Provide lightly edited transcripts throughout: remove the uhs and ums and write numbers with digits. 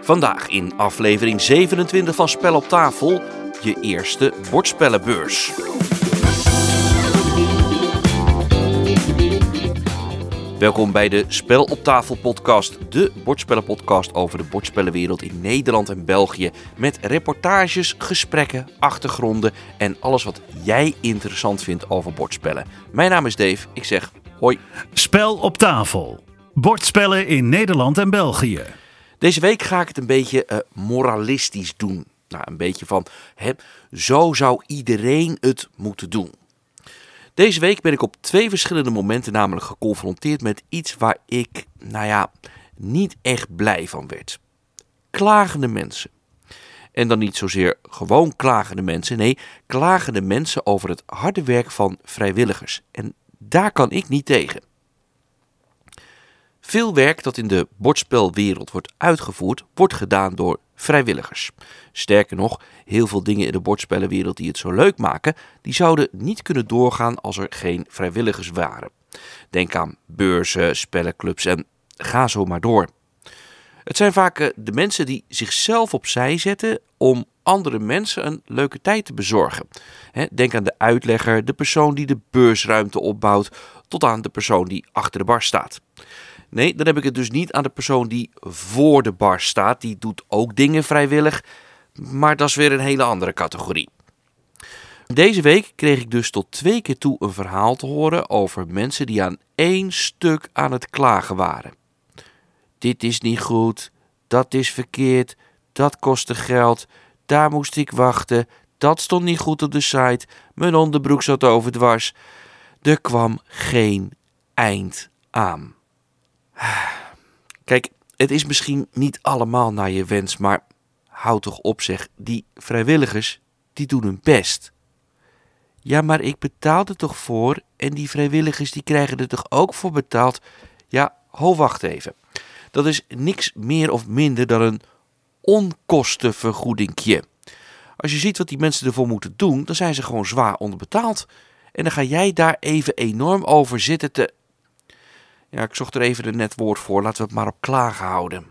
Vandaag in aflevering 27 van Spel op tafel, je eerste bordspellenbeurs. Welkom bij de Spel op tafel podcast, de bordspellenpodcast over de bordspellenwereld in Nederland en België. Met reportages, gesprekken, achtergronden en alles wat jij interessant vindt over bordspellen. Mijn naam is Dave, ik zeg hoi. Spel op tafel, bordspellen in Nederland en België. Deze week ga ik het een beetje moralistisch doen. Nou, een beetje van, zo zou iedereen het moeten doen. Deze week ben ik op 2 verschillende momenten namelijk geconfronteerd met iets waar ik, niet echt blij van werd. Klagende mensen. En dan niet zozeer gewoon klagende mensen, nee, klagende mensen over het harde werk van vrijwilligers. En daar kan ik niet tegen. Veel werk dat in de bordspelwereld wordt uitgevoerd, wordt gedaan door vrijwilligers. Sterker nog, heel veel dingen in de bordspellenwereld die het zo leuk maken, die zouden niet kunnen doorgaan als er geen vrijwilligers waren. Denk aan beurzen, spellenclubs en ga zo maar door. Het zijn vaak de mensen die zichzelf opzij zetten om andere mensen een leuke tijd te bezorgen. Denk aan de uitlegger, de persoon die de beursruimte opbouwt, tot aan de persoon die achter de bar staat. Nee, dan heb ik het dus niet aan de persoon die voor de bar staat. Die doet ook dingen vrijwillig, maar dat is weer een hele andere categorie. Deze week kreeg ik dus tot 2 keer toe een verhaal te horen over mensen die aan 1 stuk aan het klagen waren. Dit is niet goed, dat is verkeerd, dat kostte geld, daar moest ik wachten, dat stond niet goed op de site, mijn onderbroek zat overdwars. Er kwam geen eind aan. Kijk, het is misschien niet allemaal naar je wens, maar houd toch op zeg, die vrijwilligers, die doen hun best. Ja, maar ik betaal er toch voor en die vrijwilligers die krijgen er toch ook voor betaald? Ja, wacht even. Dat is niks meer of minder dan een onkostenvergoedingje. Als je ziet wat die mensen ervoor moeten doen, dan zijn ze gewoon zwaar onderbetaald. En dan ga jij daar even enorm over zitten te... Ja, ik zocht er even een net woord voor. Laten we het maar op klagen houden.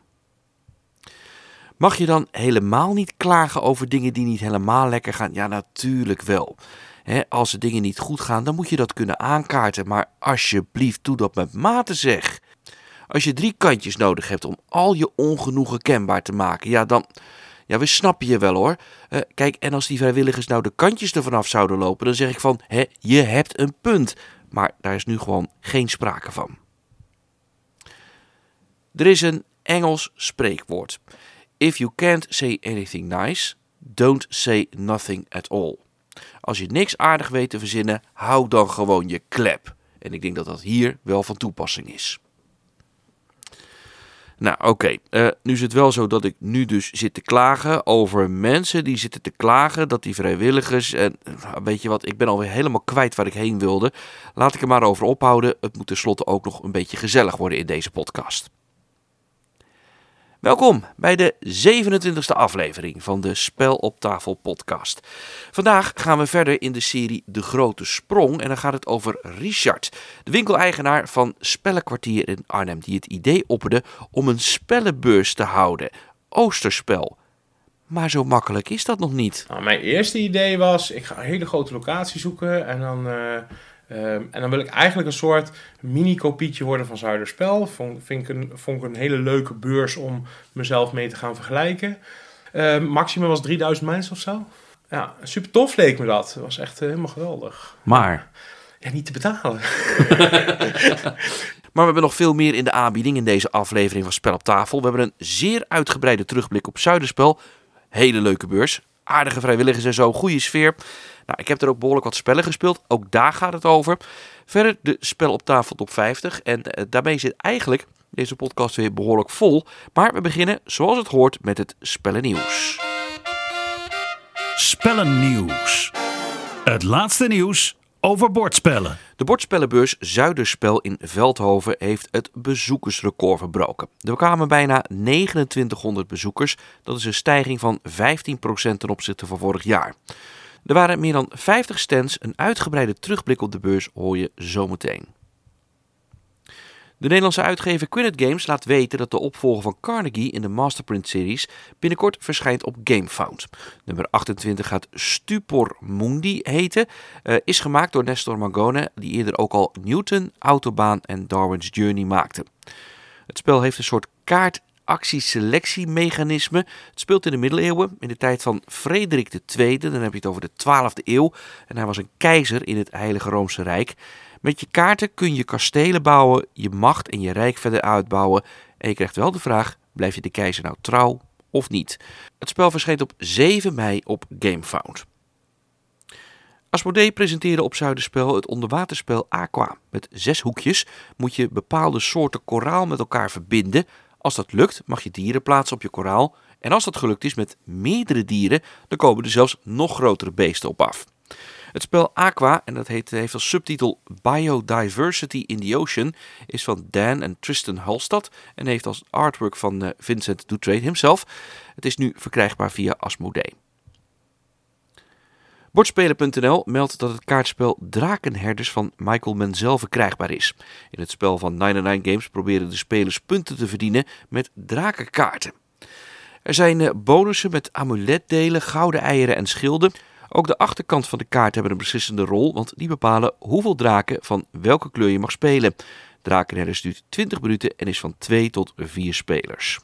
Mag je dan helemaal niet klagen over dingen die niet helemaal lekker gaan? Ja, natuurlijk wel. Als de dingen niet goed gaan, dan moet je dat kunnen aankaarten. Maar alsjeblieft, doe dat met mate zeg. Als je 3 kantjes nodig hebt om al je ongenoegen kenbaar te maken, ja, dan... Ja, we snappen je wel hoor. Kijk, en als die vrijwilligers nou de kantjes ervan af zouden lopen, dan zeg ik van, je hebt een punt. Maar daar is nu gewoon geen sprake van. Er is een Engels spreekwoord. If you can't say anything nice, don't say nothing at all. Als je niks aardig weet te verzinnen, hou dan gewoon je klep. En ik denk dat dat hier wel van toepassing is. Nou, oké. Nu is het wel zo dat ik nu dus zit te klagen over mensen die zitten te klagen dat die vrijwilligers... En weet je wat, ik ben alweer helemaal kwijt waar ik heen wilde. Laat ik er maar over ophouden. Het moet tenslotte ook nog een beetje gezellig worden in deze podcast. Welkom bij de 27e aflevering van de Spel op tafel podcast. Vandaag gaan we verder in de serie De Grote Sprong en dan gaat het over Richard, de winkeleigenaar van Spellenkwartier in Arnhem, die het idee opperde om een spellenbeurs te houden. Oosterspel. Maar zo makkelijk is dat nog niet. Nou, mijn eerste idee was, ik ga een hele grote locatie zoeken en dan wil ik eigenlijk een soort mini-kopietje worden van Zuiderspel. Vond ik een hele leuke beurs om mezelf mee te gaan vergelijken. Maximum was 3000 mensen of zo. Ja, super tof leek me dat. Het was echt helemaal geweldig. Maar? Ja, niet te betalen. Maar we hebben nog veel meer in de aanbieding in deze aflevering van Spel op tafel. We hebben een zeer uitgebreide terugblik op Zuiderspel. Hele leuke beurs. Aardige vrijwilligers en zo, goede sfeer. Nou, ik heb er ook behoorlijk wat spellen gespeeld. Ook daar gaat het over. Verder de Spel op tafel top 50. En daarmee zit eigenlijk deze podcast weer behoorlijk vol. Maar we beginnen, zoals het hoort, met het spellennieuws. Spellennieuws. Het laatste nieuws over bordspellen. De bordspellenbeurs Zuiderspel in Veldhoven heeft het bezoekersrecord verbroken. Er kwamen bijna 2900 bezoekers. Dat is een stijging van 15% ten opzichte van vorig jaar. Er waren meer dan 50 stands. Een uitgebreide terugblik op de beurs hoor je zometeen. De Nederlandse uitgever Quinnet Games laat weten dat de opvolger van Carnegie in de Masterprint-series binnenkort verschijnt op GameFound. Nummer 28 gaat Stupor Mundi heten, is gemaakt door Nestor Mangone, die eerder ook al Newton, Autobaan en Darwin's Journey maakte. Het spel heeft een soort kaartactieselectiemechanisme. Het speelt in de middeleeuwen, in de tijd van Frederik II, dan heb je het over de 12e eeuw. En hij was een keizer in het Heilige Roomse Rijk. Met je kaarten kun je kastelen bouwen, je macht en je rijk verder uitbouwen. En je krijgt wel de vraag, blijf je de keizer nou trouw of niet? Het spel verscheen op 7 mei op GameFound. Asmodee presenteerde op Zuiderspel het onderwaterspel Aqua. Met 6 hoekjes moet je bepaalde soorten koraal met elkaar verbinden. Als dat lukt mag je dieren plaatsen op je koraal. En als dat gelukt is met meerdere dieren, dan komen er zelfs nog grotere beesten op af. Het spel Aqua, en dat heeft als subtitel Biodiversity in the Ocean, is van Dan en Tristan Halstad en heeft als artwork van Vincent Dutrait himself. Het is nu verkrijgbaar via Asmodee. Bordspelen.nl meldt dat het kaartspel Drakenherders van Michael Menzel verkrijgbaar is. In het spel van 99 Games proberen de spelers punten te verdienen met drakenkaarten. Er zijn bonussen met amuletdelen, gouden eieren en schilden. Ook de achterkant van de kaart hebben een beslissende rol, want die bepalen hoeveel draken van welke kleur je mag spelen. Drakenherders duurt 20 minuten en is van 2 tot 4 spelers.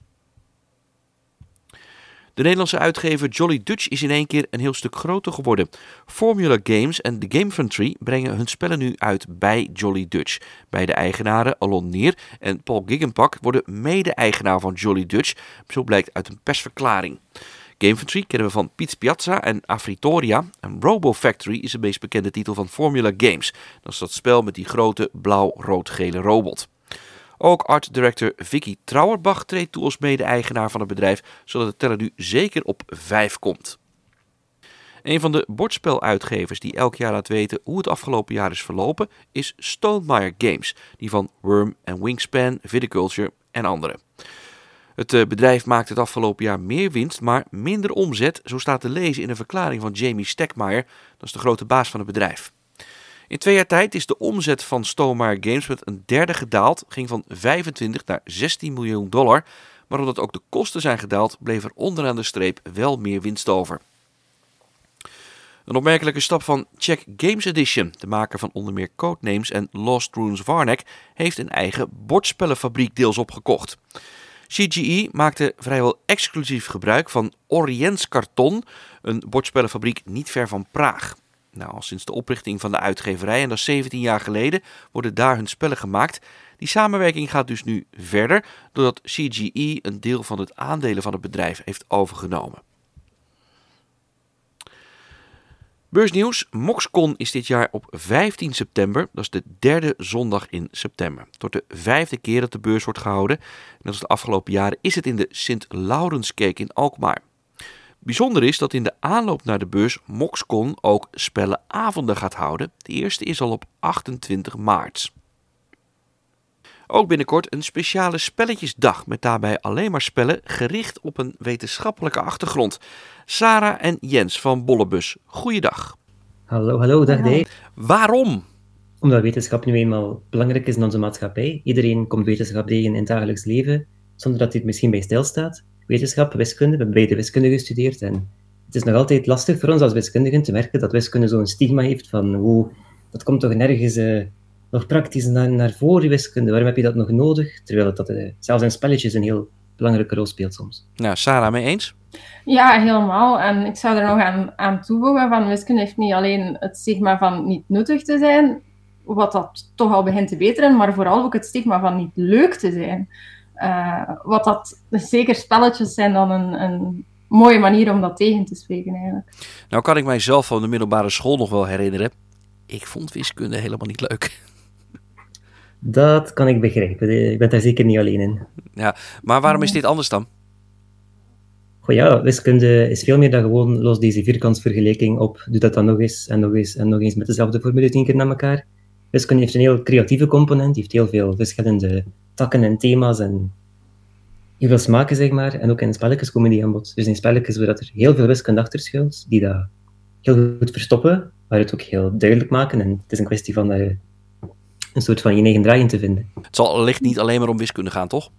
De Nederlandse uitgever Jolly Dutch is in één keer een heel stuk groter geworden. Formula Games en The Game Factory brengen hun spellen nu uit bij Jolly Dutch. Beide eigenaren, Alon Nier en Paul Giggenpak, worden mede-eigenaar van Jolly Dutch. Zo blijkt uit een persverklaring. Game Factory kennen we van Piz Piazza en Afritoria. En Robo Factory is de meest bekende titel van Formula Games. Dat is dat spel met die grote blauw-rood-gele robot. Ook art director Vicky Trouwerbach treedt toe als mede-eigenaar van het bedrijf, zodat de teller nu zeker op 5 komt. Een van de bordspeluitgevers die elk jaar laat weten hoe het afgelopen jaar is verlopen, is Stonemaier Games, die van Worm en Wingspan, Viticulture en anderen. Het bedrijf maakt het afgelopen jaar meer winst, maar minder omzet, zo staat te lezen in een verklaring van Jamie Stegmaier, dat is de grote baas van het bedrijf. In 2 jaar tijd is de omzet van Stonemaier Games met een derde gedaald, ging van 25 naar $16 miljoen. Maar omdat ook de kosten zijn gedaald, bleef er onderaan de streep wel meer winst over. Een opmerkelijke stap van Czech Games Edition, de maker van onder meer Codenames en Lost Ruins Varnac, heeft een eigen bordspellenfabriek deels opgekocht. CGE maakte vrijwel exclusief gebruik van Orients Karton, een bordspellenfabriek niet ver van Praag. Nou, al sinds de oprichting van de uitgeverij, en dat is 17 jaar geleden, worden daar hun spellen gemaakt. Die samenwerking gaat dus nu verder, doordat CGE een deel van het aandelen van het bedrijf heeft overgenomen. Beursnieuws. Moxcon is dit jaar op 15 september, dat is de 3e zondag in september. Het wordt de 5e keer dat de beurs wordt gehouden. En dat is de afgelopen jaren is het in de Sint-Laurenskerk in Alkmaar. Bijzonder is dat in de aanloop naar de beurs Moxcon ook spellenavonden gaat houden. De eerste is al op 28 maart. Ook binnenkort een speciale spelletjesdag met daarbij alleen maar spellen gericht op een wetenschappelijke achtergrond. Sarah en Jens van Bollebus, goeiedag. Hallo, dag Dave. Waarom? Omdat wetenschap nu eenmaal belangrijk is in onze maatschappij. Iedereen komt wetenschap tegen in het dagelijks leven, zonder dat hij het misschien bij stilstaat. Wetenschap, wiskunde, we hebben beide wiskunde gestudeerd en het is nog altijd lastig voor ons als wiskundigen te merken dat wiskunde zo'n stigma heeft van dat komt toch nergens nog praktisch naar voren, wiskunde. Waarom heb je dat nog nodig? Terwijl dat zelfs in spelletjes een heel belangrijke rol speelt soms. Nou, Sarah, mee eens? Ja, helemaal. En ik zou er nog aan toevoegen van wiskunde heeft niet alleen het stigma van niet nuttig te zijn, wat dat toch al begint te beteren, maar vooral ook het stigma van niet leuk te zijn. Wat dat, zeker spelletjes zijn dan een mooie manier om dat tegen te spreken eigenlijk. Nou kan ik mijzelf van de middelbare school nog wel herinneren. Ik vond wiskunde helemaal niet leuk. Dat kan ik begrijpen. Ik ben daar zeker niet alleen in. Ja, maar waarom is dit anders dan? Goh ja, wiskunde is veel meer dan gewoon los deze vierkantsvergelijking op. Doe dat dan nog eens en nog eens en nog eens met dezelfde formule 10 keer na elkaar. Wiskunde heeft een heel creatieve component, heeft heel veel verschillende takken en thema's en heel veel smaken, zeg maar. En ook in spelletjes komen die aan bod. Dus in spelletjes waar er heel veel wiskunde achter schuilt, die dat heel goed verstoppen, maar het ook heel duidelijk maken. En het is een kwestie van een een soort van je eigen draai in te vinden. Het zal wellicht niet alleen maar om wiskunde gaan, toch?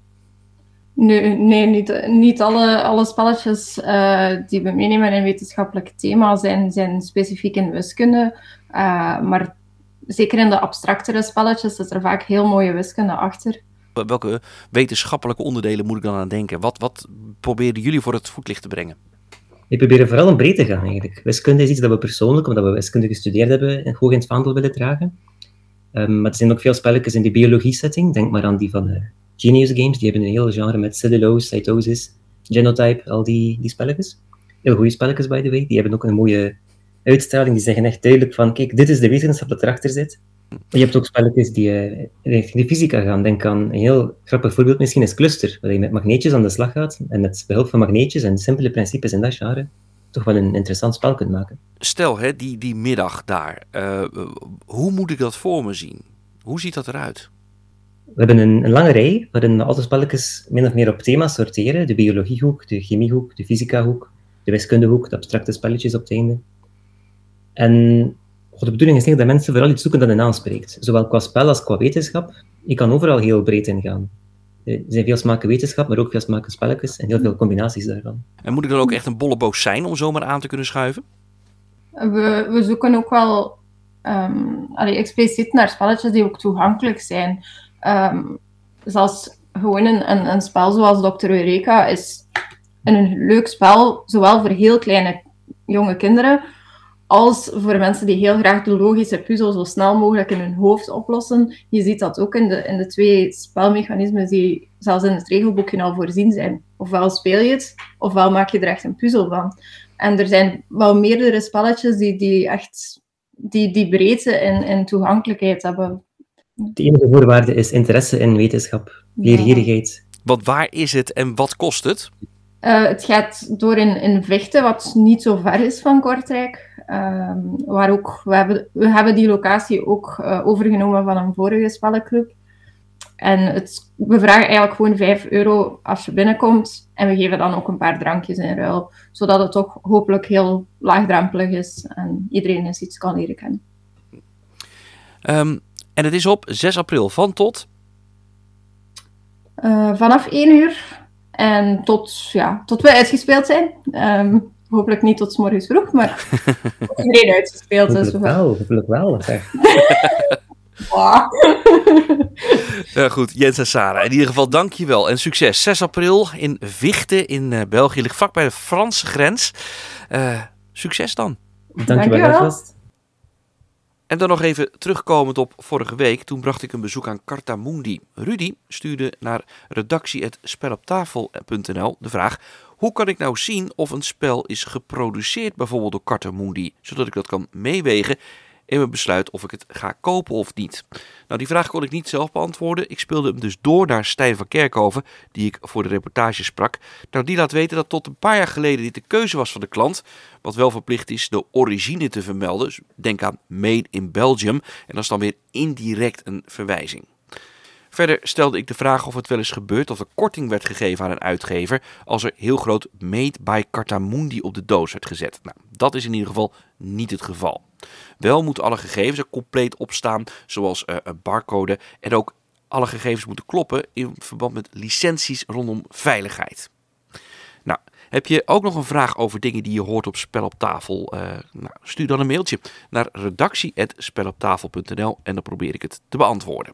Nee, niet alle spelletjes die we meenemen in wetenschappelijk thema zijn specifiek in wiskunde. Maar zeker in de abstractere spelletjes is er vaak heel mooie wiskunde achter. Welke wetenschappelijke onderdelen moet ik dan aan denken? Wat proberen jullie voor het voetlicht te brengen? We proberen vooral om breed te gaan eigenlijk. Wiskunde is iets dat we persoonlijk, omdat we wiskunde gestudeerd hebben, hoog in het vaandel willen dragen. Maar er zijn ook veel spelletjes in de biologie-setting. Denk maar aan die van Genius Games. Die hebben een heel genre met cellulose, cytosis, genotype, al die spelletjes. Heel goede spelletjes, by the way. Die hebben ook een mooie uitstraling. Die zeggen echt duidelijk van, kijk, dit is de wetenschap dat erachter zit. Je hebt ook spelletjes die richting de fysica gaan. Denk aan een heel grappig voorbeeld misschien is Cluster, waar je met magneetjes aan de slag gaat en met behulp van magneetjes en simpele principes in dat genre toch wel een interessant spel kunt maken. Stel, die middag daar. Hoe moet ik dat voor me zien? Hoe ziet dat eruit? We hebben een lange rij waarin alle spelletjes min of meer op thema's sorteren. De biologiehoek, de chemiehoek, de fysicahoek, de wiskundehoek, de abstracte spelletjes op het einde. En de bedoeling is dat mensen vooral iets zoeken dat hen aanspreekt. Zowel qua spel als qua wetenschap. Je kan overal heel breed ingaan. Er zijn veel smaken wetenschap, maar ook veel smaken spelletjes en heel veel combinaties daarvan. En moet ik dan ook echt een bolleboos zijn om zomaar aan te kunnen schuiven? We zoeken ook wel expliciet naar spelletjes die ook toegankelijk zijn. Zelfs gewoon een spel zoals Dr. Eureka is een leuk spel, zowel voor heel kleine jonge kinderen, als voor mensen die heel graag de logische puzzel zo snel mogelijk in hun hoofd oplossen. Je ziet dat ook in de 2 spelmechanismen die zelfs in het regelboekje al voorzien zijn. Ofwel speel je het, ofwel maak je er echt een puzzel van. En er zijn wel meerdere spelletjes die echt die breedte en toegankelijkheid hebben. De enige voorwaarde is interesse in wetenschap, leergierigheid. Want waar is het en wat kost het? Het gaat door in Vechten, wat niet zo ver is van Kortrijk. Waar ook, we hebben die locatie ook overgenomen van een vorige spellenclub. En we vragen eigenlijk gewoon €5 als je binnenkomt. En we geven dan ook een paar drankjes in ruil. Zodat het toch hopelijk heel laagdrempelig is. En iedereen eens iets kan leren kennen. En het is op 6 april van tot? Vanaf 1 uur. En tot we uitgespeeld zijn. Hopelijk niet tot 's morgens vroeg, maar iedereen uitgespeeld. Hopelijk wel. Ja, goed, Jens en Sarah. In ieder geval dank je wel en succes. 6 april in Vichten in België. Ligt vlak bij de Franse grens. Succes dan. Dank je wel alvast. En dan nog even terugkomend op vorige week. Toen bracht ik een bezoek aan Cartamundi. Rudy stuurde naar redactie@speloptafel.nl de vraag: hoe kan ik nou zien of een spel is geproduceerd bijvoorbeeld door Cartamundi, zodat ik dat kan meewegen in mijn besluit of ik het ga kopen of niet. Nou, die vraag kon ik niet zelf beantwoorden. Ik speelde hem dus door naar Stijn van Kerkhoven, die ik voor de reportage sprak. Nou, die laat weten dat tot een paar jaar geleden dit de keuze was van de klant, wat wel verplicht is de origine te vermelden. Dus denk aan Made in Belgium en dat is dan weer indirect een verwijzing. Verder stelde ik de vraag of het wel eens gebeurt of er korting werd gegeven aan een uitgever als er heel groot Made by Cartamundi op de doos werd gezet. Nou, dat is in ieder geval niet het geval. Wel moeten alle gegevens er compleet op staan, zoals een barcode, en ook alle gegevens moeten kloppen in verband met licenties rondom veiligheid. Nou, heb je ook nog een vraag over dingen die je hoort op Spel op Tafel? Stuur dan een mailtje naar redactie@speloptafel.nl en dan probeer ik het te beantwoorden.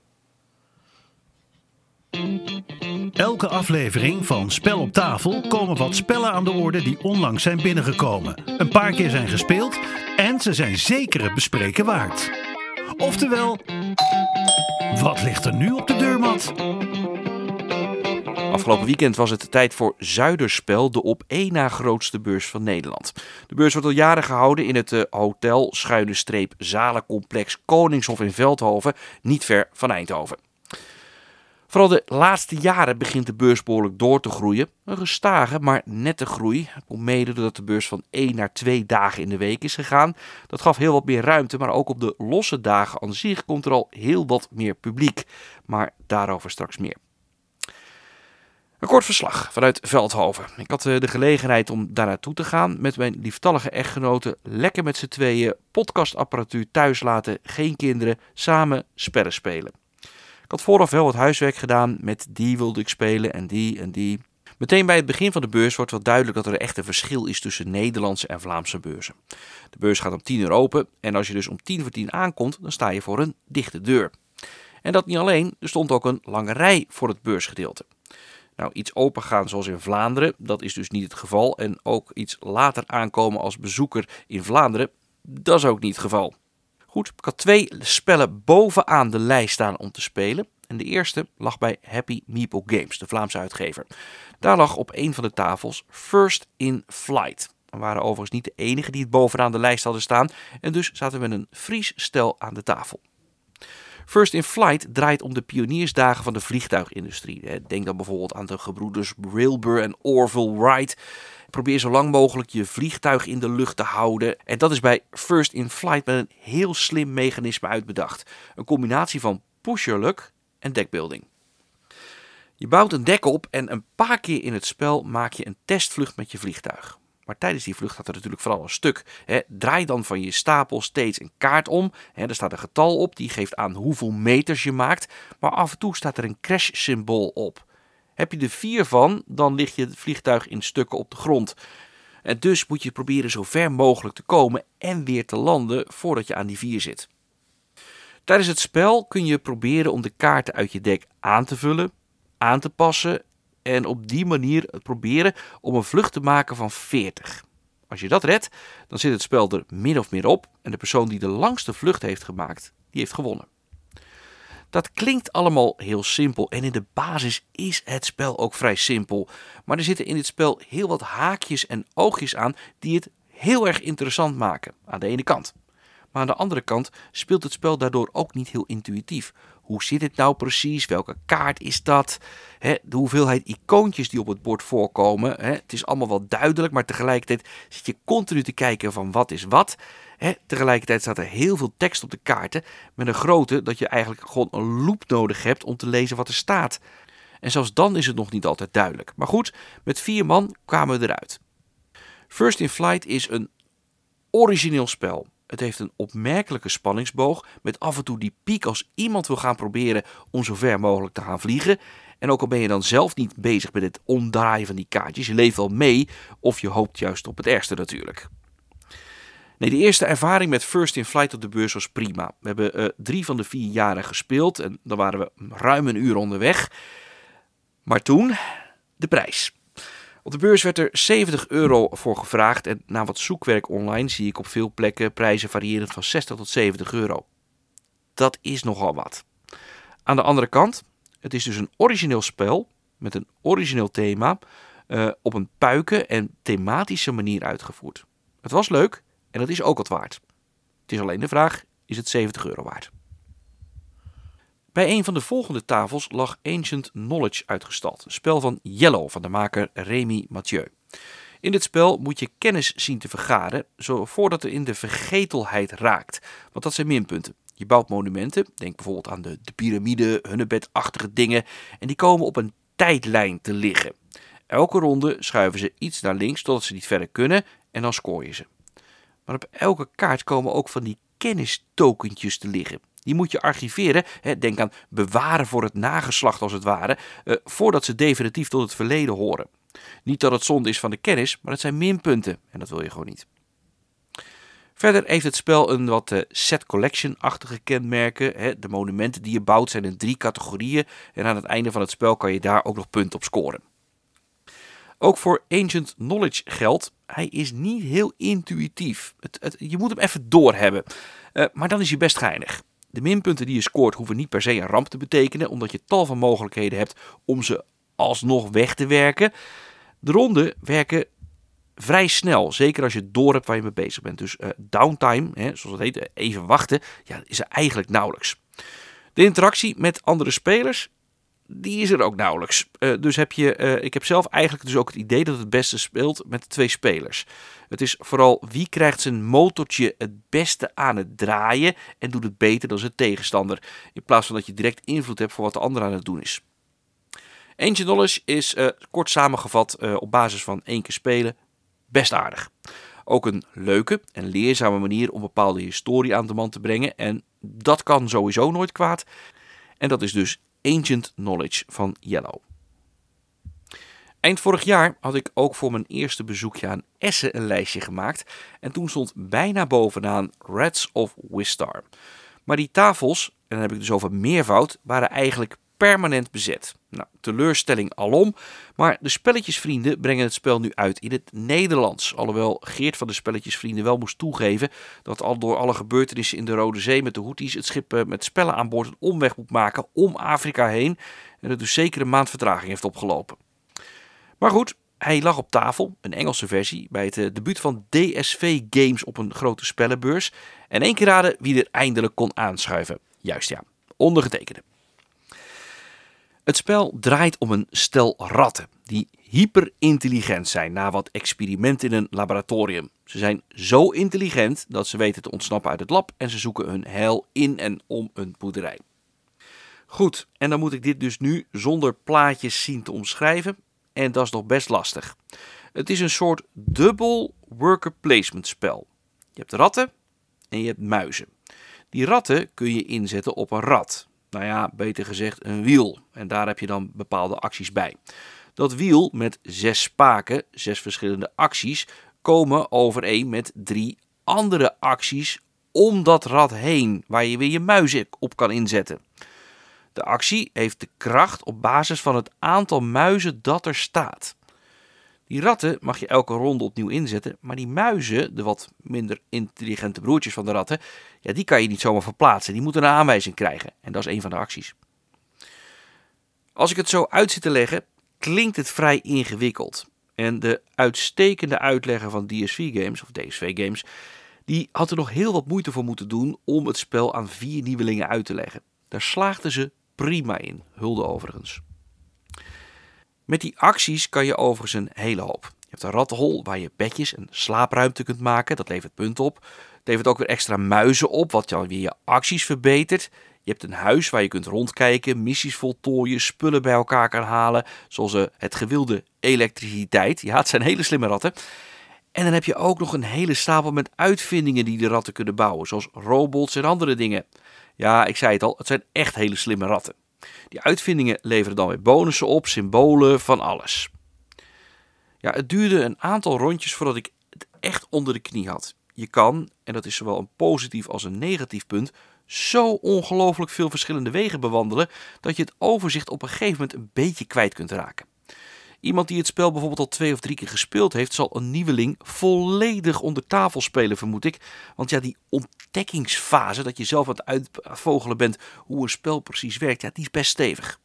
Elke aflevering van Spel op Tafel komen wat spellen aan de orde die onlangs zijn binnengekomen. Een paar keer zijn gespeeld en ze zijn zeker het bespreken waard. Oftewel, wat ligt er nu op de deurmat? Afgelopen weekend was het tijd voor Zuiderspel, de op één na grootste beurs van Nederland. De beurs wordt al jaren gehouden in het hotel-zalencomplex Koningshof in Veldhoven, niet ver van Eindhoven. Vooral de laatste jaren begint de beurs behoorlijk door te groeien. Een gestage, maar nette groei. Dat komt mede doordat de beurs van 1 naar 2 dagen in de week is gegaan. Dat gaf heel wat meer ruimte, maar ook op de losse dagen aan zich komt er al heel wat meer publiek. Maar daarover straks meer. Een kort verslag vanuit Veldhoven. Ik had de gelegenheid om daar naartoe te gaan met mijn lieftallige echtgenote. Lekker met z'n tweeën, podcastapparatuur thuis laten, geen kinderen, samen spellen spelen. Ik had vooraf wel wat huiswerk gedaan, met die wilde ik spelen en die en die. Meteen bij het begin van de beurs wordt wel duidelijk dat er echt een verschil is tussen Nederlandse en Vlaamse beurzen. De beurs gaat om 10 uur open en als je dus om 10:10 aankomt, dan sta je voor een dichte deur. En dat niet alleen, er stond ook een lange rij voor het beursgedeelte. Nou, iets opengaan zoals in Vlaanderen, dat is dus niet het geval. En ook iets later aankomen als bezoeker in Vlaanderen, dat is ook niet het geval. Goed, ik had 2 spellen bovenaan de lijst staan om te spelen. En de eerste lag bij Happy Meeple Games, de Vlaamse uitgever. Daar lag op een van de tafels First in Flight. We waren overigens niet de enige die het bovenaan de lijst hadden staan. En dus zaten we met een Fries stel aan de tafel. First in Flight draait om de pioniersdagen van de vliegtuigindustrie. Denk dan bijvoorbeeld aan de gebroeders Wilbur en Orville Wright. Probeer zo lang mogelijk je vliegtuig in de lucht te houden. En dat is bij First in Flight met een heel slim mechanisme uitbedacht. Een combinatie van push your luck en deckbuilding. Je bouwt een dek op en een paar keer in het spel maak je een testvlucht met je vliegtuig. Maar tijdens die vlucht gaat er natuurlijk vooral een stuk. Draai dan van je stapel steeds een kaart om. Er staat een getal op, die geeft aan hoeveel meters je maakt. Maar af en toe staat er een crash symbool op. Heb je er 4 van, dan ligt je vliegtuig in stukken op de grond. En dus moet je proberen zo ver mogelijk te komen en weer te landen voordat je aan die 4 zit. Tijdens het spel kun je proberen om de kaarten uit je dek aan te vullen, aan te passen en op die manier proberen om een vlucht te maken van 40. Als je dat redt, dan zit het spel er min of meer op en de persoon die de langste vlucht heeft gemaakt, die heeft gewonnen. Dat klinkt allemaal heel simpel en in de basis is het spel ook vrij simpel. Maar er zitten in dit spel heel wat haakjes en oogjes aan die het heel erg interessant maken, aan de ene kant. Maar aan de andere kant speelt het spel daardoor ook niet heel intuïtief. Hoe zit het nou precies? Welke kaart is dat? De hoeveelheid icoontjes die op het bord voorkomen. Het is allemaal wel duidelijk, maar tegelijkertijd zit je continu te kijken van wat is wat. Tegelijkertijd staat er heel veel tekst op de kaarten met een grootte dat je eigenlijk gewoon een loop nodig hebt om te lezen wat er staat. En zelfs dan is het nog niet altijd duidelijk. Maar goed, met 4 man kwamen we eruit. First in Flight is een origineel spel. Het heeft een opmerkelijke spanningsboog met af en toe die piek als iemand wil gaan proberen om zo ver mogelijk te gaan vliegen. En ook al ben je dan zelf niet bezig met het omdraaien van die kaartjes, je leeft wel mee of je hoopt juist op het ergste natuurlijk. Nee, de eerste ervaring met First in Flight op de beurs was prima. We hebben 3 van de 4 jaren gespeeld en dan waren we ruim een uur onderweg. Maar toen de prijs. Op de beurs werd er €70 voor gevraagd en na wat zoekwerk online zie ik op veel plekken prijzen variërend van €60 tot €70. Dat is nogal wat. Aan de andere kant, het is dus een origineel spel met een origineel thema op een puiken- en thematische manier uitgevoerd. Het was leuk en het is ook wat waard. Het is alleen de vraag, is het €70 waard? Bij een van de volgende tafels lag Ancient Knowledge uitgestald. Een spel van Yellow van de maker Rémi Mathieu. In dit spel moet je kennis zien te vergaren voordat het in de vergetelheid raakt. Want dat zijn minpunten. Je bouwt monumenten, denk bijvoorbeeld aan de piramide, hunnebedachtige dingen. En die komen op een tijdlijn te liggen. Elke ronde schuiven ze iets naar links totdat ze niet verder kunnen en dan scoor je ze. Maar op elke kaart komen ook van die kennistokentjes te liggen. Die moet je archiveren, denk aan bewaren voor het nageslacht als het ware, voordat ze definitief tot het verleden horen. Niet dat het zonde is van de kennis, maar het zijn minpunten en dat wil je gewoon niet. Verder heeft het spel een wat set collection-achtige kenmerken. De monumenten die je bouwt zijn in 3 categorieën en aan het einde van het spel kan je daar ook nog punten op scoren. Ook voor Ancient Knowledge geldt, hij is niet heel intuïtief. Je moet hem even doorhebben, maar dan is hij best geinig. De minpunten die je scoort hoeven niet per se een ramp te betekenen, omdat je tal van mogelijkheden hebt om ze alsnog weg te werken. De ronden werken vrij snel, zeker als je door hebt waar je mee bezig bent. Dus downtime, zoals het heet, even wachten, is er eigenlijk nauwelijks. De interactie met andere spelers, die is er ook nauwelijks. Dus ik heb zelf eigenlijk dus ook het idee dat het beste speelt met 2 spelers. Het is vooral wie krijgt zijn motortje het beste aan het draaien en doet het beter dan zijn tegenstander. In plaats van dat je direct invloed hebt voor wat de ander aan het doen is. Ancient Knowledge is kort samengevat op basis van 1 keer spelen best aardig. Ook een leuke en leerzame manier om bepaalde historie aan de man te brengen. En dat kan sowieso nooit kwaad. En dat is dus Ancient Knowledge van Yellow. Eind vorig jaar had ik ook voor mijn eerste bezoekje aan Essen een lijstje gemaakt. En toen stond bijna bovenaan Rats of Wistar. Maar die tafels, en dan heb ik dus over meervoud, waren eigenlijk permanent bezet. Nou, teleurstelling alom, maar de Spelletjesvrienden brengen het spel nu uit in het Nederlands. Alhoewel Geert van de Spelletjesvrienden wel moest toegeven dat al door alle gebeurtenissen in de Rode Zee met de Houthis het schip met spellen aan boord een omweg moet maken om Afrika heen. En het dus zeker een maand vertraging heeft opgelopen. Maar goed, hij lag op tafel, een Engelse versie, bij het debuut van DSV Games op een grote spellenbeurs. En 1 keer raden wie er eindelijk kon aanschuiven. Juist ja, ondergetekende. Het spel draait om een stel ratten die hyperintelligent zijn na wat experimenten in een laboratorium. Ze zijn zo intelligent dat ze weten te ontsnappen uit het lab en ze zoeken hun heil in en om een boerderij. Goed, en dan moet ik dit dus nu zonder plaatjes zien te omschrijven en dat is nog best lastig. Het is een soort dubbel worker placement spel. Je hebt ratten en je hebt muizen. Die ratten kun je inzetten op een rad. Nou ja, beter gezegd een wiel. En daar heb je dan bepaalde acties bij. Dat wiel met 6 spaken, 6 verschillende acties, komen overeen met 3 andere acties om dat rad heen, waar je weer je muizen op kan inzetten. De actie heeft de kracht op basis van het aantal muizen dat er staat. Die ratten mag je elke ronde opnieuw inzetten, maar die muizen, de wat minder intelligente broertjes van de ratten, ja, die kan je niet zomaar verplaatsen. Die moeten een aanwijzing krijgen en dat is een van de acties. Als ik het zo uit zit te leggen, klinkt het vrij ingewikkeld. En de uitstekende uitlegger van DSV Games, die had er nog heel wat moeite voor moeten doen om het spel aan 4 nieuwelingen uit te leggen. Daar slaagden ze prima in, hulde overigens. Met die acties kan je overigens een hele hoop. Je hebt een rattenhol waar je bedjes en slaapruimte kunt maken, dat levert punten op. Het levert ook weer extra muizen op, wat dan weer je acties verbetert. Je hebt een huis waar je kunt rondkijken, missies voltooien, spullen bij elkaar kan halen, zoals het gewilde elektriciteit. Ja, het zijn hele slimme ratten. En dan heb je ook nog een hele stapel met uitvindingen die de ratten kunnen bouwen, zoals robots en andere dingen. Ja, ik zei het al, het zijn echt hele slimme ratten. Die uitvindingen leveren dan weer bonussen op, symbolen, van alles. Ja, het duurde een aantal rondjes voordat ik het echt onder de knie had. Je kan, en dat is zowel een positief als een negatief punt, zo ongelooflijk veel verschillende wegen bewandelen dat je het overzicht op een gegeven moment een beetje kwijt kunt raken. Iemand die het spel bijvoorbeeld al 2 of 3 keer gespeeld heeft, zal een nieuweling volledig onder tafel spelen, vermoed ik. Want ja, die ontdekkingsfase, dat je zelf aan het uitvogelen bent hoe een spel precies werkt, ja, die is best stevig.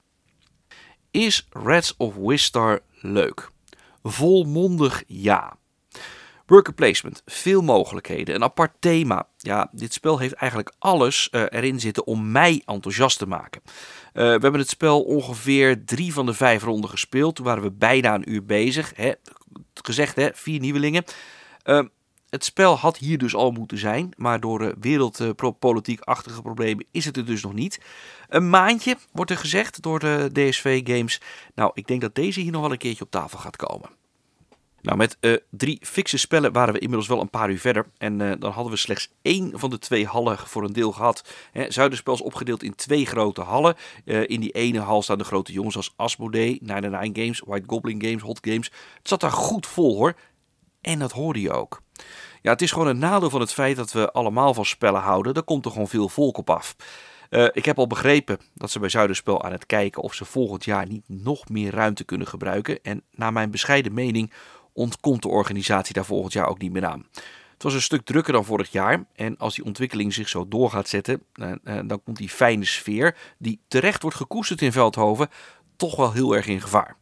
Is Rats of Wistar leuk? Volmondig ja. Worker placement, veel mogelijkheden, een apart thema. Ja, dit spel heeft eigenlijk alles erin zitten om mij enthousiast te maken. We hebben het spel ongeveer 3 van de 5 ronden gespeeld. Toen waren we bijna een uur bezig. Gezegd, 4 nieuwelingen. Het spel had hier dus al moeten zijn, maar door wereldpolitiek-achtige problemen is het er dus nog niet. Een maandje, wordt er gezegd door de DSV Games. Nou, ik denk dat deze hier nog wel een keertje op tafel gaat komen. Nou, met 3 fikse spellen waren we inmiddels wel een paar uur verder. En dan hadden we slechts 1 van de 2 hallen voor een deel gehad. Zuiderspel is opgedeeld in 2 grote hallen. In die ene hal staan de grote jongens als Asmodee, 99 Games, White Goblin Games, Hot Games. Het zat daar goed vol hoor. En dat hoorde je ook. Ja, het is gewoon een nadeel van het feit dat we allemaal van spellen houden. Daar komt er gewoon veel volk op af. Ik heb al begrepen dat ze bij Zuiderspel aan het kijken of ze volgend jaar niet nog meer ruimte kunnen gebruiken. En naar mijn bescheiden mening ontkomt de organisatie daar volgend jaar ook niet meer aan. Het was een stuk drukker dan vorig jaar. En als die ontwikkeling zich zo door gaat zetten, dan komt die fijne sfeer, die terecht wordt gekoesterd in Veldhoven, toch wel heel erg in gevaar.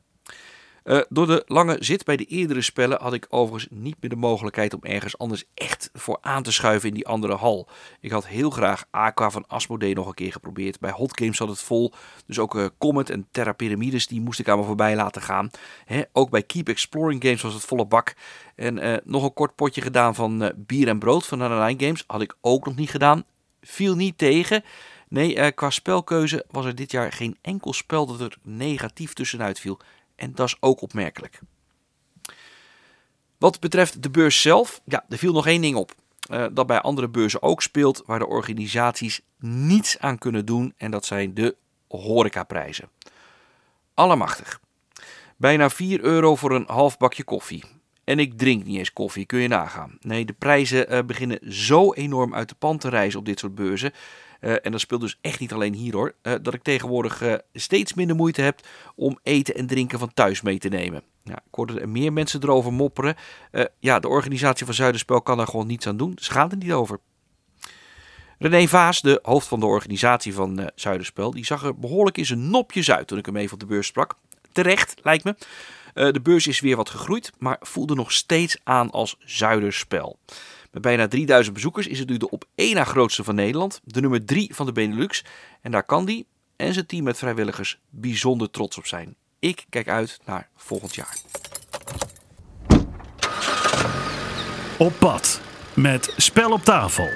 Door de lange zit bij de eerdere spellen had ik overigens niet meer de mogelijkheid om ergens anders echt voor aan te schuiven in die andere hal. Ik had heel graag Aqua van Asmodee nog een keer geprobeerd. Bij Hot Games zat het vol. Dus ook Comet en Terra Pyramides, die moest ik aan me voorbij laten gaan. Ook bij Keep Exploring Games was het volle bak. En nog een kort potje gedaan van Bier en Brood van 99 Games. Had ik ook nog niet gedaan. Viel niet tegen. Nee, qua spelkeuze was er dit jaar geen enkel spel dat er negatief tussenuit viel. En dat is ook opmerkelijk. Wat betreft de beurs zelf, ja, er viel nog één ding op. Dat bij andere beurzen ook speelt, waar de organisaties niets aan kunnen doen. En dat zijn de horecaprijzen. Allemachtig. Bijna €4 voor een half bakje koffie. En ik drink niet eens koffie, kun je nagaan. Nee, de prijzen beginnen zo enorm uit de pan te reizen op dit soort beurzen. En dat speelt dus echt niet alleen hier hoor. Dat ik tegenwoordig steeds minder moeite heb om eten en drinken van thuis mee te nemen. Ja, ik hoorde er meer mensen erover mopperen. De organisatie van Zuiderspel kan daar gewoon niets aan doen. Ze gaan er niet over. René Vaas, de hoofd van de organisatie van Zuiderspel, die zag er behoorlijk in zijn nopjes uit toen ik hem even op de beurs sprak. Terecht, lijkt me. De beurs is weer wat gegroeid, maar voelde nog steeds aan als Zuiderspel. Met bijna 3000 bezoekers is het nu de op één na grootste van Nederland, de nummer 3 van de Benelux. En daar kan die en zijn team met vrijwilligers bijzonder trots op zijn. Ik kijk uit naar volgend jaar. Op pad met Spel op tafel.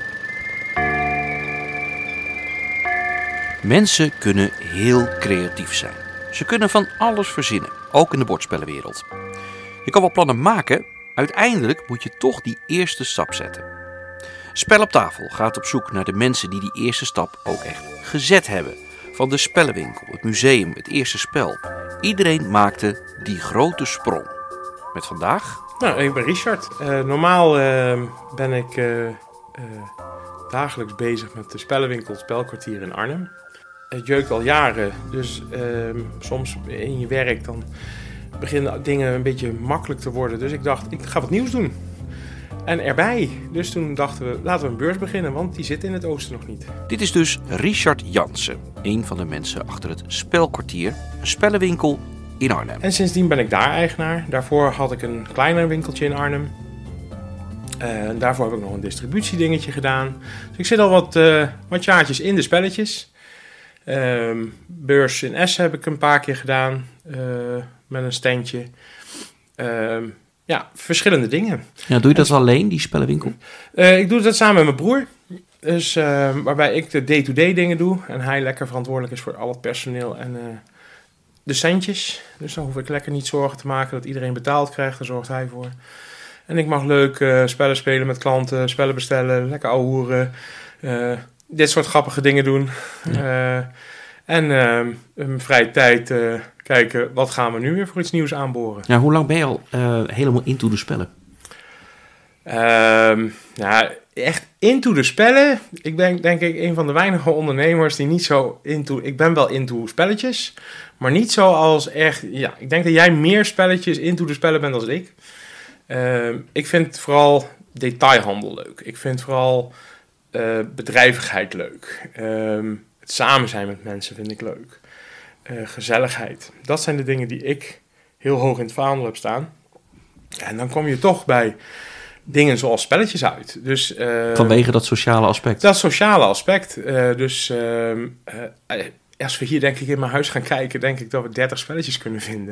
Mensen kunnen heel creatief zijn. Ze kunnen van alles verzinnen, ook in de bordspellenwereld. Je kan wel plannen maken, uiteindelijk moet je toch die eerste stap zetten. Spel op tafel gaat op zoek naar de mensen die die eerste stap ook echt gezet hebben. Van de spellenwinkel, het museum, het eerste spel. Iedereen maakte die grote sprong. Met vandaag... Nou, ik ben Richard. Normaal ben ik dagelijks bezig met de spellenwinkel, het spelkwartier in Arnhem. Het jeukt al jaren, dus soms in je werk dan beginnen dingen een beetje makkelijk te worden. Dus ik dacht, ik ga wat nieuws doen. En erbij. Dus toen dachten we, laten we een beurs beginnen, want die zit in het oosten nog niet. Dit is dus Richard Jansen, een van de mensen achter het Spelkwartier, een spellenwinkel in Arnhem. En sindsdien ben ik daar eigenaar. Daarvoor had ik een kleiner winkeltje in Arnhem. Daarvoor heb ik nog een distributiedingetje gedaan. Dus ik zit al wat jaartjes in de spelletjes. Beurs in Essen heb ik een paar keer gedaan met een standje. Verschillende dingen. Ja, doe je dat alleen, die spellenwinkel? Ik doe dat samen met mijn broer. Dus, waarbij ik de day-to-day dingen doe. En hij lekker verantwoordelijk is voor al het personeel en de centjes. Dus dan hoef ik lekker niet zorgen te maken dat iedereen betaald krijgt. Daar zorgt hij voor. En ik mag leuk spellen spelen met klanten. Spellen bestellen. Lekker ouwehoeren. Dit soort grappige dingen doen. Ja. En in mijn vrije tijd kijken, wat gaan we nu weer voor iets nieuws aanboren. Ja, hoe lang ben je al helemaal into de spellen? Echt into de spellen. Ik ben denk ik een van de weinige ondernemers die niet zo into... Ik ben wel into spelletjes, maar niet zo als echt... Ja, ik denk dat jij meer spelletjes into de spellen bent dan ik. Ik vind vooral detailhandel leuk. Ik vind vooral bedrijvigheid leuk. Het samen zijn met mensen vind ik leuk. Gezelligheid. Dat zijn de dingen die ik heel hoog in het vaandel heb staan. En dan kom je toch bij dingen zoals spelletjes uit. Dus, vanwege dat sociale aspect? Dat sociale aspect. Als we hier denk ik in mijn huis gaan kijken, denk ik dat we 30 spelletjes kunnen vinden.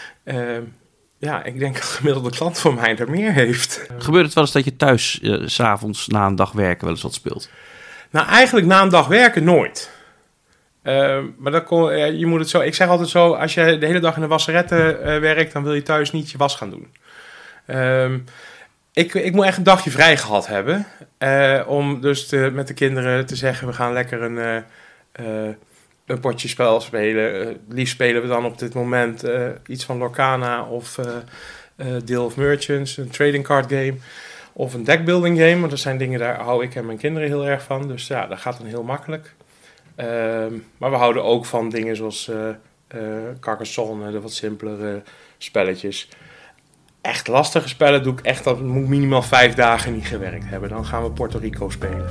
Ik denk dat de gemiddelde klant van mij er meer heeft. Gebeurt het wel eens dat je thuis 's avonds na een dag werken wel eens wat speelt? Nou, eigenlijk na een dag werken nooit. Maar je moet het zo... Ik zeg altijd zo, als je de hele dag in de wasserette werkt, dan wil je thuis niet je was gaan doen. Ik moet echt een dagje vrij gehad hebben. Om dus met de kinderen te zeggen, we gaan lekker een potje spel spelen. Liefst spelen we dan op dit moment iets van Lorcana of Deal of Merchants, een trading card game. Of een deckbuilding game, want dat zijn dingen, daar hou ik en mijn kinderen heel erg van. Dus ja, dat gaat dan heel makkelijk. Maar we houden ook van dingen zoals Carcassonne, de wat simpelere spelletjes. Echt lastige spellen doe ik echt, dat moet minimaal 5 dagen niet gewerkt hebben. Dan gaan we Puerto Rico spelen.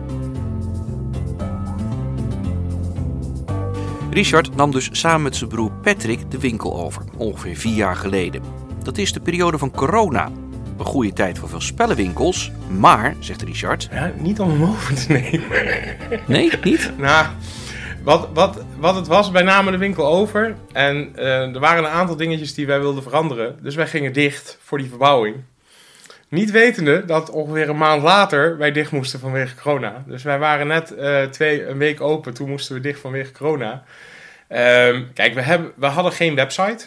Richard nam dus samen met zijn broer Patrick de winkel over, ongeveer 4 jaar geleden. Dat is de periode van corona. Een goede tijd voor veel spellenwinkels, maar, zegt Richard... Ja, niet om hem over te nemen. Nee, niet? Nou, wat het was, wij namen de winkel over en er waren een aantal dingetjes die wij wilden veranderen. Dus wij gingen dicht voor die verbouwing. Niet wetende dat ongeveer een maand later wij dicht moesten vanwege corona. Dus wij waren net een week open, toen moesten we dicht vanwege corona. Kijk, we hadden geen website.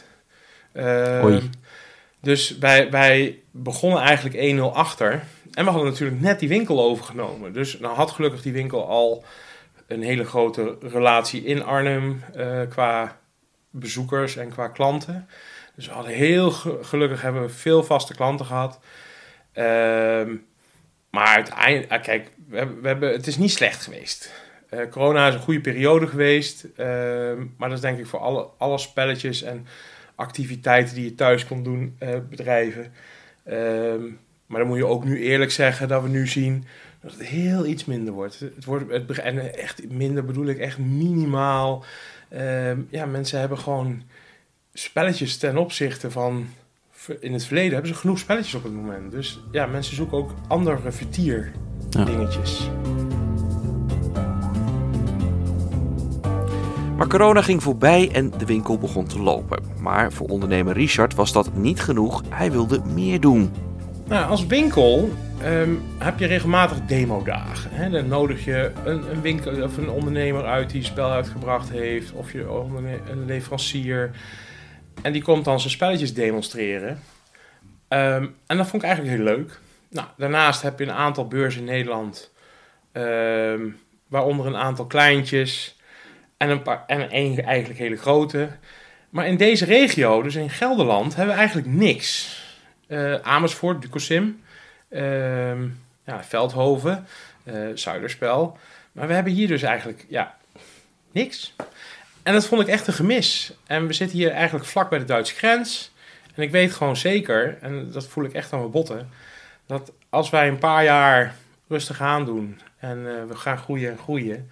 Dus wij begonnen eigenlijk 1-0 achter. En we hadden natuurlijk net die winkel overgenomen. Dus nou had gelukkig die winkel al een hele grote relatie in Arnhem qua bezoekers en qua klanten. Dus we hadden gelukkig hebben we veel vaste klanten gehad. Maar uiteindelijk, kijk, het is niet slecht geweest. Corona is een goede periode geweest. Maar dat is denk ik voor alle spelletjes en activiteiten die je thuis kon doen, bedrijven. Maar dan moet je ook nu eerlijk zeggen dat we nu zien dat het heel iets minder wordt. En echt minder bedoel ik echt minimaal. Mensen hebben gewoon spelletjes ten opzichte van... In het verleden hebben ze genoeg spelletjes op het moment. Dus ja, mensen zoeken ook andere dingetjes. Maar corona ging voorbij en de winkel begon te lopen. Maar voor ondernemer Richard was dat niet genoeg. Hij wilde meer doen. Nou, als winkel heb je regelmatig demodagen. Hè? Dan nodig je een winkel of een ondernemer uit die spel uitgebracht heeft. Of een leverancier. En die komt dan zijn spelletjes demonstreren. En dat vond ik eigenlijk heel leuk. Nou, daarnaast heb je een aantal beurzen in Nederland. Waaronder een aantal kleintjes. En één eigenlijk hele grote. Maar in deze regio, dus in Gelderland, hebben we eigenlijk niks. Amersfoort, Ducosim. Veldhoven. Zuiderspel. Maar we hebben hier dus eigenlijk niks. En dat vond ik echt een gemis. En we zitten hier eigenlijk vlak bij de Duitse grens. En ik weet gewoon zeker, en dat voel ik echt aan mijn botten, dat als wij een paar jaar rustig aandoen en we gaan groeien,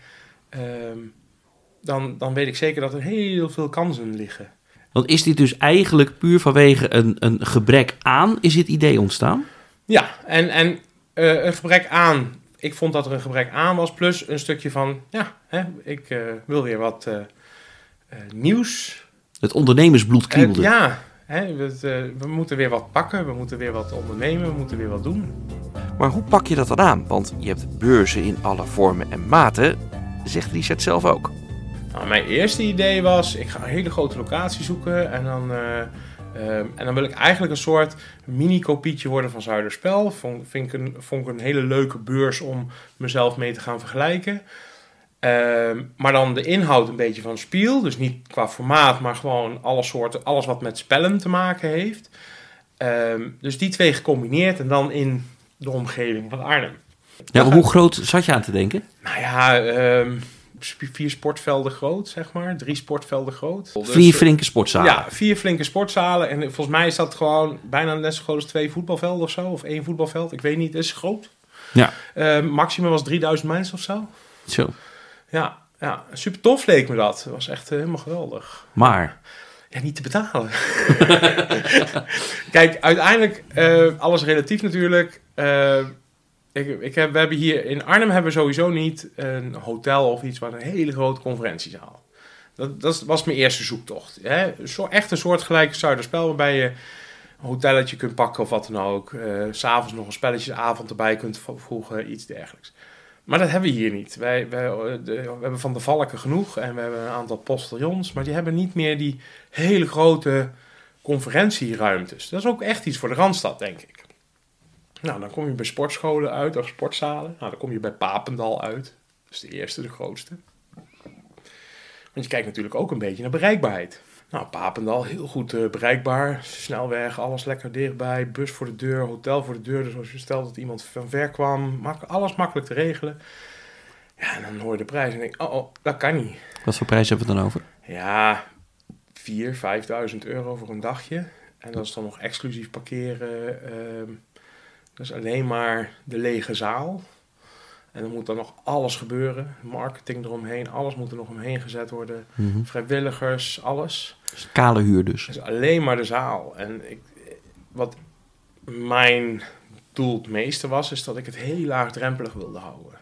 dan weet ik zeker dat er heel veel kansen liggen. Want is dit dus eigenlijk puur vanwege een gebrek aan, is dit idee ontstaan? Ja, en een gebrek aan. Ik vond dat er een gebrek aan was, plus een stukje van, ik wil weer wat... nieuws. Het ondernemersbloed kriebelde. We moeten weer wat pakken, we moeten weer wat ondernemen, we moeten weer wat doen. Maar hoe pak je dat dan aan? Want je hebt beurzen in alle vormen en maten, zegt Richard zelf ook. Nou, mijn eerste idee was, ik ga een hele grote locatie zoeken en dan wil ik eigenlijk een soort mini-kopietje worden van Zuiderspel. Vond ik een hele leuke beurs om mezelf mee te gaan vergelijken. Maar dan de inhoud een beetje van Spiel. Dus niet qua formaat, maar gewoon alles wat met spellen te maken heeft. Dus die twee gecombineerd en dan in de omgeving van Arnhem. Ja, maar hoe groot zat je aan te denken? Nou ja, 4 sportvelden groot, zeg maar. 3 sportvelden groot. 4 flinke sportzalen. Ja, 4 flinke sportzalen. En volgens mij is dat gewoon bijna net zo groot als 2 voetbalvelden of zo. Of 1 voetbalveld. Ik weet niet, het is groot. Ja. Maximum was 3000 mensen of zo. Zo. Ja, super tof leek me dat. Het was echt helemaal geweldig. Maar? Ja, niet te betalen. Kijk, uiteindelijk, alles relatief natuurlijk. We hebben hier in Arnhem hebben we sowieso niet een hotel of iets waar een hele grote conferentiezaal. Dat was mijn eerste zoektocht. Hè? Echt een soortgelijke Zuiderspel waarbij je een hotelletje kunt pakken of wat dan ook. 's Avonds nog een spelletjesavond erbij kunt voegen, iets dergelijks. Maar dat hebben we hier niet. We hebben van de Valken genoeg en we hebben een aantal postiljons, maar die hebben niet meer die hele grote conferentieruimtes. Dat is ook echt iets voor de Randstad, denk ik. Nou, dan kom je bij sportscholen uit of sportzalen. Nou, dan kom je bij Papendal uit. Dat is de eerste, de grootste. Want je kijkt natuurlijk ook een beetje naar bereikbaarheid. Nou, Papendal, heel goed bereikbaar. Snelweg, alles lekker dichtbij. Bus voor de deur, hotel voor de deur. Dus als je stelt dat iemand van ver kwam, alles makkelijk te regelen. Ja, en dan hoor je de prijs en denk oh, dat kan niet. Wat voor prijs hebben we het dan over? Ja, 4.000, 5.000 euro voor een dagje. En dat is dan nog exclusief parkeren. Dat is alleen maar de lege zaal. En dan moet dan nog alles gebeuren. Marketing eromheen, alles moet er nog omheen gezet worden. Mm-hmm. Vrijwilligers, alles. Dus kale huur dus. Dat is alleen maar de zaal. En wat mijn doel het meeste was, is dat ik het heel laagdrempelig wilde houden.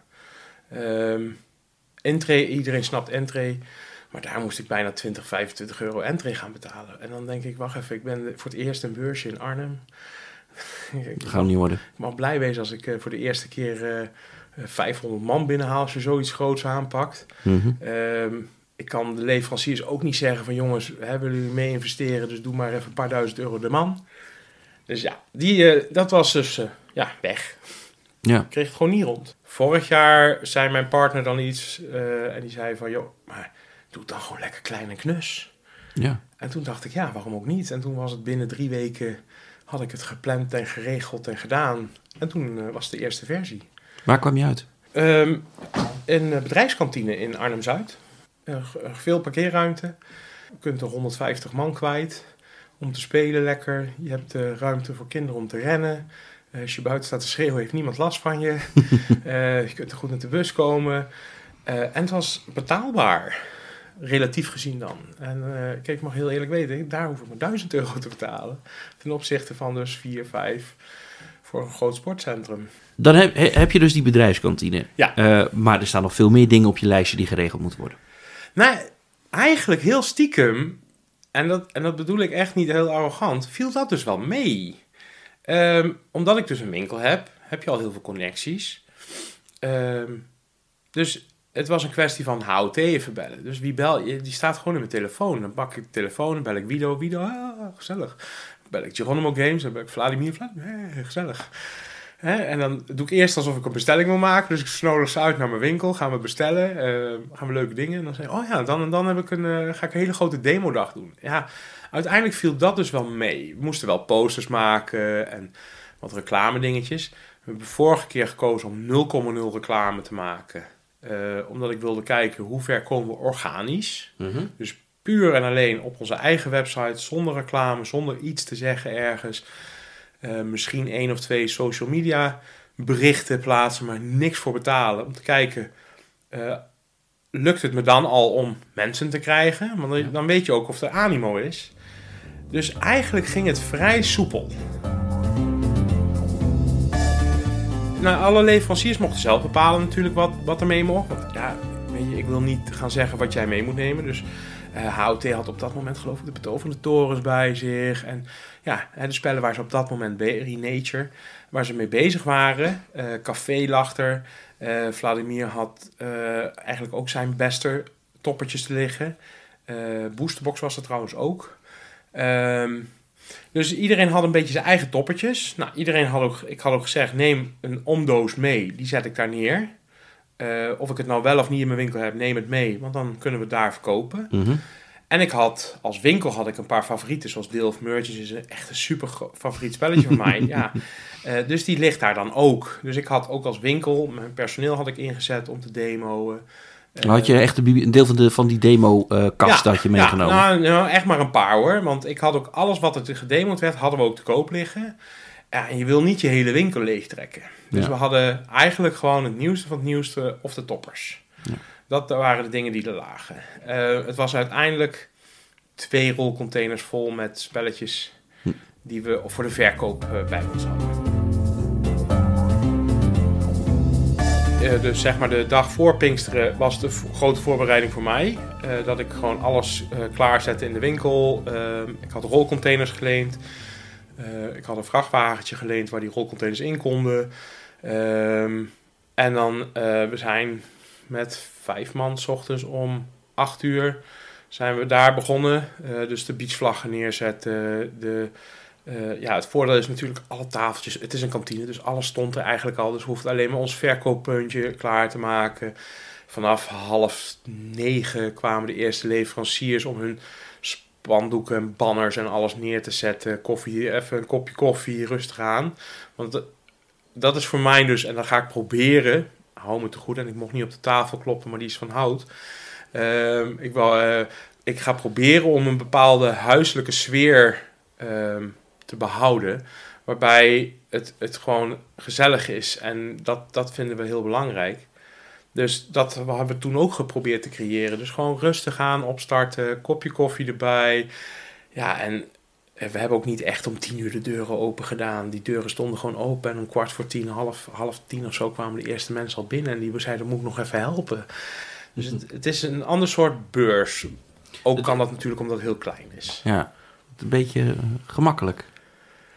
Entree, iedereen snapt entree. Maar daar moest ik bijna 20, 25 euro entree gaan betalen. En dan denk ik, wacht even, ik ben voor het eerst een beursje in Arnhem. Dat gaat niet worden. Ik mag blij wezen als ik voor de eerste keer 500 man binnenhaal als je zoiets groots aanpakt. Mhm. Ik kan de leveranciers ook niet zeggen van jongens, willen jullie mee investeren, dus doe maar even een paar duizend euro de man. Dus ja, dat was dus weg. Ja. Ik kreeg het gewoon niet rond. Vorig jaar zei mijn partner dan iets en die zei van joh, maar doe het dan gewoon lekker klein en knus. Ja. En toen dacht ik ja, waarom ook niet? En toen was het binnen 3 weken, had ik het gepland en geregeld en gedaan. En toen was de eerste versie. Waar kwam je uit? Een bedrijfskantine in Arnhem-Zuid. Veel parkeerruimte. Je kunt er 150 man kwijt om te spelen lekker. Je hebt ruimte voor kinderen om te rennen. Als je buiten staat te schreeuwen, heeft niemand last van je. Je kunt er goed met de bus komen. En het was betaalbaar. Relatief gezien dan. En ik mag heel eerlijk weten, daar hoef ik maar 1000 euro te betalen. Ten opzichte van dus 4, 5 voor een groot sportcentrum. Dan heb je dus die bedrijfskantine. Ja. Maar er staan nog veel meer dingen op je lijstje die geregeld moeten worden. Nou, eigenlijk heel stiekem, en dat bedoel ik echt niet heel arrogant, viel dat dus wel mee. Omdat ik dus een winkel heb je al heel veel connecties. Dus het was een kwestie van HOT even bellen. Dus wie bel je? Die staat gewoon in mijn telefoon. Dan pak ik de telefoon, dan bel ik Wido, gezellig. Dan bel ik Geronimo Games, dan bel ik Vladimir, gezellig. En dan doe ik eerst alsof ik een bestelling wil maken. Dus ik snodig ze uit naar mijn winkel, gaan we bestellen, gaan we leuke dingen. En dan zeg ik, dan en dan ga ik een hele grote demodag doen. Ja, uiteindelijk viel dat dus wel mee. We moesten wel posters maken en wat reclame dingetjes. We hebben vorige keer gekozen om 0,0 reclame te maken. Omdat ik wilde kijken hoe ver komen we organisch. Mm-hmm. Dus puur en alleen op onze eigen website, zonder reclame, zonder iets te zeggen ergens. Misschien 1 of 2 social media berichten plaatsen, maar niks voor betalen. Om te kijken, lukt het me dan al om mensen te krijgen? Want dan weet je ook of er animo is. Dus eigenlijk ging het vrij soepel. Nou, alle leveranciers mochten zelf bepalen natuurlijk wat er mee mocht. Want ja, weet je, ik wil niet gaan zeggen wat jij mee moet nemen. Dus HOT had op dat moment geloof ik de betoverende torens bij zich. En ja, de spellen waar ze op dat moment, Renature, waar ze mee bezig waren. Café lag er. Vladimir had eigenlijk ook zijn beste toppertjes te liggen. Boosterbox was er trouwens ook. Dus iedereen had een beetje zijn eigen toppertjes. Nou, ik had ook gezegd, neem een omdoos mee. Die zet ik daar neer. Of ik het nou wel of niet in mijn winkel heb, neem het mee. Want dan kunnen we het daar verkopen. Mm-hmm. En als winkel had ik een paar favorieten. Zoals Dale of Merchants is echt een super favoriet spelletje van mij. Ja. Dus die ligt daar dan ook. Dus ik had ook als winkel, mijn personeel had ik ingezet om te demoen. Had je echt een deel van die demo-kast had je meegenomen? Ja, nou, echt maar een paar hoor. Want ik had ook alles wat er gedemoed werd, hadden we ook te koop liggen. Ja, en je wil niet je hele winkel leegtrekken. Dus we hadden eigenlijk gewoon het nieuwste van het nieuwste of de toppers. Ja. Dat waren de dingen die er lagen. Het was uiteindelijk 2 rolcontainers vol met spelletjes die we voor de verkoop bij ons hadden. Dus zeg maar de dag voor Pinksteren was de grote voorbereiding voor mij. Dat ik gewoon alles klaarzette in de winkel. Ik had rolcontainers geleend. Ik had een vrachtwagentje geleend waar die rolcontainers in konden. En dan, we zijn met 5 man 's ochtends om 8 uur zijn we daar begonnen. Dus de beachvlaggen neerzetten. Het voordeel is natuurlijk alle tafeltjes. Het is een kantine, dus alles stond er eigenlijk al. Dus we hoefden alleen maar ons verkooppuntje klaar te maken. Vanaf 8:30 kwamen de eerste leveranciers om hun spandoeken en banners en alles neer te zetten. Even een kopje koffie, rustig aan. Want dat is voor mij dus, en dan ga ik proberen, hou me te goed, en ik mocht niet op de tafel kloppen, maar die is van hout. Ik ga proberen om een bepaalde huiselijke sfeer te behouden, waarbij het gewoon gezellig is. En dat vinden we heel belangrijk. Dus dat hebben we toen ook geprobeerd te creëren. Dus gewoon rustig aan, opstarten, kopje koffie erbij. Ja, en we hebben ook niet echt om 10 uur de deuren open gedaan. Die deuren stonden gewoon open. En om 9:15, half 10 of zo kwamen de eerste mensen al binnen. En die zeiden, moet ik nog even helpen. Dus het is een ander soort beurs. Ook kan dat natuurlijk omdat het heel klein is. Ja, een beetje gemakkelijk.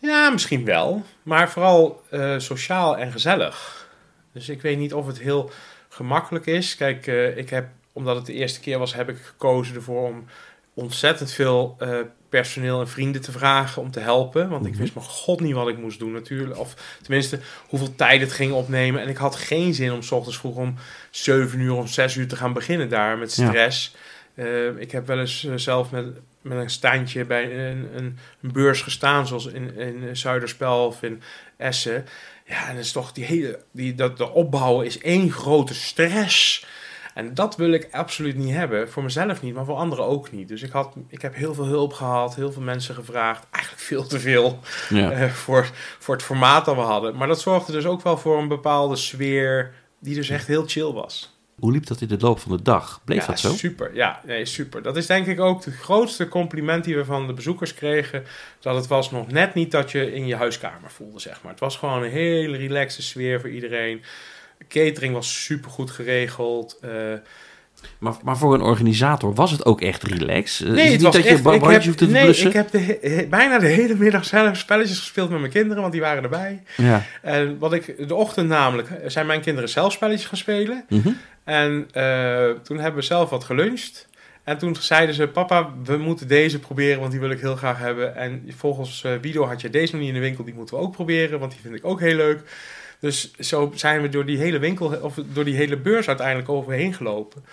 Ja, misschien wel. Maar vooral sociaal en gezellig. Dus ik weet niet of het heel gemakkelijk is. Kijk, omdat het de eerste keer was, heb ik gekozen ervoor om ontzettend veel personeel en vrienden te vragen om te helpen. Want ik wist mijn god niet wat ik moest doen natuurlijk. Of tenminste, hoeveel tijd het ging opnemen. En ik had geen zin om 's ochtends vroeg om 7 uur of 6 uur te gaan beginnen daar met stress. Ja. Ik heb wel eens zelf met een standje bij een beurs gestaan, zoals in Zuiderspel of in Essen. Ja, en dat is toch de opbouwen is één grote stress. En dat wil ik absoluut niet hebben. Voor mezelf niet, maar voor anderen ook niet. Dus ik heb heel veel hulp gehad, heel veel mensen gevraagd. Eigenlijk veel te veel voor het formaat dat we hadden. Maar dat zorgde dus ook wel voor een bepaalde sfeer die dus echt heel chill was. Hoe liep dat in de loop van de dag? Bleef dat zo? Super. Ja, nee, super. Dat is denk ik ook de grootste compliment die we van de bezoekers kregen. Dat het was nog net niet dat je in je huiskamer voelde, zeg maar. Het was gewoon een hele relaxe sfeer voor iedereen. Catering was super goed geregeld. Maar voor een organisator was het ook echt relaxed? Nee, is het niet dat je brandje hoeft te blussen? Ik heb bijna de hele middag zelf spelletjes gespeeld met mijn kinderen, want die waren erbij. Ja. En de ochtend namelijk zijn mijn kinderen zelf spelletjes gaan spelen. Mm-hmm. En toen hebben we zelf wat geluncht. En toen zeiden ze, papa, we moeten deze proberen, want die wil ik heel graag hebben. En volgens Wido had je deze nog niet in de winkel, die moeten we ook proberen, want die vind ik ook heel leuk. Dus zo zijn we door die hele winkel, of door die hele beurs uiteindelijk overheen gelopen.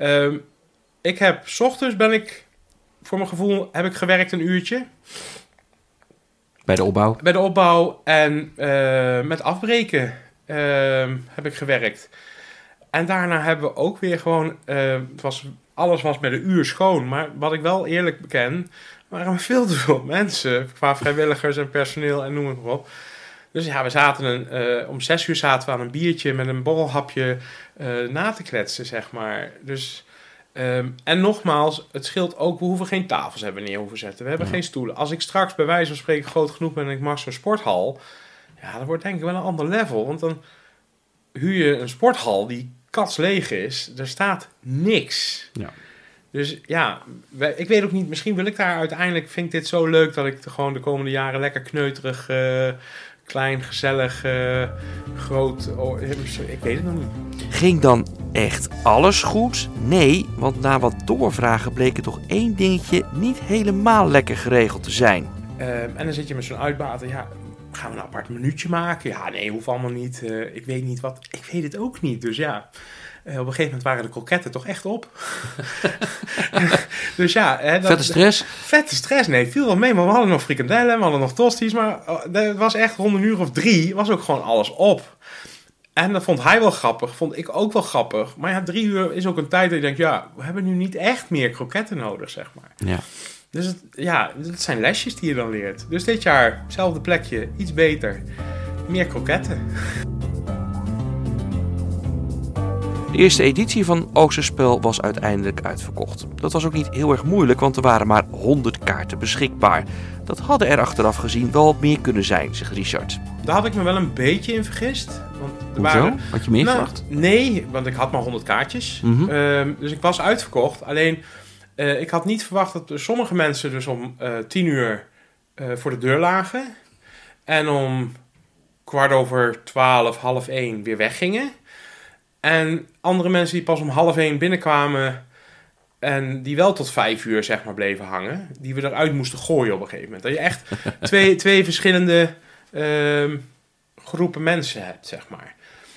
S ochtends voor mijn gevoel, heb ik gewerkt een uurtje. Bij de opbouw? Bij de opbouw en met afbreken heb ik gewerkt. En daarna hebben we ook weer gewoon, alles was met een uur schoon. Maar wat ik wel eerlijk beken, waren veel te veel mensen. Qua vrijwilligers en personeel en noem het maar op. Dus ja, we zaten om 6 uur zaten we aan een biertje met een borrelhapje na te kletsen, zeg maar. Dus, en nogmaals, het scheelt ook, we hoeven geen tafels hebben neer hoeven zetten. We hebben geen stoelen. Als ik straks bij wijze van spreken groot genoeg ben en ik mag zo'n sporthal, ja, dat wordt denk ik wel een ander level. Want dan huur je een sporthal die katsleeg is. Er staat niks. Ja. Dus ja, ik weet ook niet, misschien wil ik daar uiteindelijk, vind ik dit zo leuk dat ik gewoon de komende jaren lekker kneuterig, klein, gezellig, groot, ik weet het nog niet. Ging dan echt alles goed? Nee, want na wat doorvragen bleek er toch één dingetje niet helemaal lekker geregeld te zijn. En dan zit je met zo'n uitbater, ja, gaan we een apart minuutje maken? Ja, nee, hoeft allemaal niet. Ik weet niet wat, ik weet het ook niet, dus ja. Op een gegeven moment waren de kroketten toch echt op. Dus ja. Vette stress? Vette stress, nee, viel wel mee. Maar we hadden nog frikandellen, we hadden nog tosties. Maar het was echt rond 3:00 was ook gewoon alles op. En dat vond hij wel grappig, vond ik ook wel grappig. Maar ja, 3:00 is ook een tijd dat je denkt, ja, we hebben nu niet echt meer kroketten nodig, zeg maar. Ja. Dus dat zijn lesjes die je dan leert. Dus dit jaar, hetzelfde plekje, iets beter. Meer kroketten. De eerste editie van Oosterspel was uiteindelijk uitverkocht. Dat was ook niet heel erg moeilijk, want er waren maar 100 kaarten beschikbaar. Dat hadden er achteraf gezien wel meer kunnen zijn, zegt Richard. Daar had ik me wel een beetje in vergist. Want hoezo? Had je meer verwacht? Nee, want ik had maar 100 kaartjes. Mm-hmm. Dus ik was uitverkocht. Alleen, ik had niet verwacht dat sommige mensen dus om 10:00 voor de deur lagen. En om 12:15, 12:30 weer weggingen. En andere mensen die pas om 12:30 binnenkwamen en die wel tot 5:00 zeg maar bleven hangen, die we eruit moesten gooien op een gegeven moment. Dat je echt twee verschillende groepen mensen hebt, zeg maar.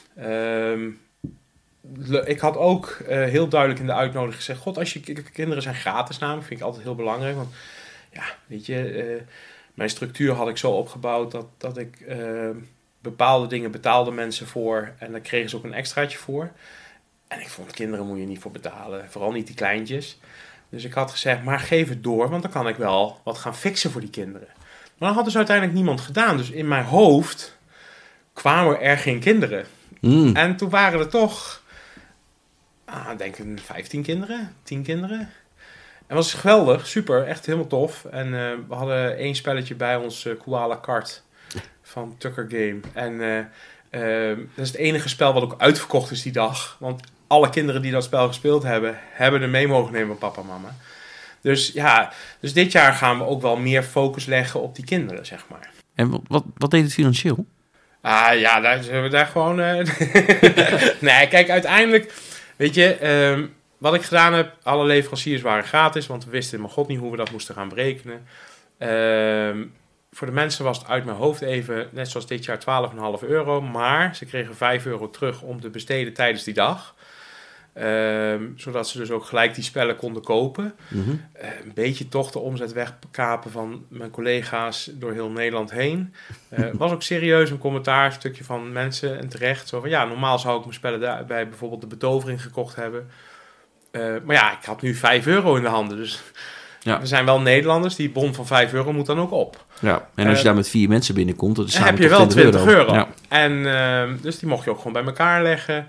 Ik had ook heel duidelijk in de uitnodiging gezegd, god, als je kinderen zijn gratis namelijk, vind ik altijd heel belangrijk. Want ja, weet je, mijn structuur had ik zo opgebouwd dat ik bepaalde dingen betaalden mensen voor en daar kregen ze ook een extraatje voor. En ik vond, kinderen moet je niet voor betalen, vooral niet die kleintjes. Dus ik had gezegd, maar geef het door, want dan kan ik wel wat gaan fixen voor die kinderen. Maar dat had dus uiteindelijk niemand gedaan. Dus in mijn hoofd kwamen er geen kinderen. En toen waren er toch, denk ik 15 kinderen, 10 kinderen. En dat was geweldig, super, echt helemaal tof. En we hadden 1 spelletje bij ons, Koala Kart van Tucker Game. En dat is het enige spel wat ook uitverkocht is die dag. Want alle kinderen die dat spel gespeeld hebben er mee mogen nemen van papa en mama. Dus ja, dus dit jaar gaan we ook wel meer focus leggen op die kinderen, zeg maar. En wat deed het financieel? Daar zullen we daar gewoon... Nee, kijk, uiteindelijk... Weet je, wat ik gedaan heb... Alle leveranciers waren gratis... Want we wisten mijn god niet hoe we dat moesten gaan berekenen. Voor de mensen was het uit mijn hoofd even... Net zoals dit jaar €12,5. Maar ze kregen €5 terug om te besteden tijdens die dag. Zodat ze dus ook gelijk die spellen konden kopen. Mm-hmm. Een beetje toch de omzet wegkapen van mijn collega's door heel Nederland heen. Was ook serieus een commentaar, een stukje van mensen en terecht. Zo van, normaal zou ik mijn spellen bij bijvoorbeeld de betovering gekocht hebben. Maar ik had nu €5 in de handen. Dus we zijn wel Nederlanders. Die bon van €5 moet dan ook op. Ja, en als je daar met 4 mensen binnenkomt... Dan heb je wel €20. Ja. En dus die mocht je ook gewoon bij elkaar leggen.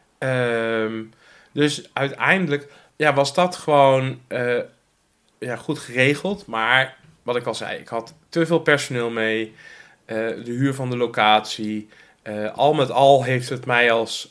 Dus uiteindelijk was dat gewoon goed geregeld. Maar wat ik al zei, ik had te veel personeel mee. De huur van de locatie. Al met al heeft het mij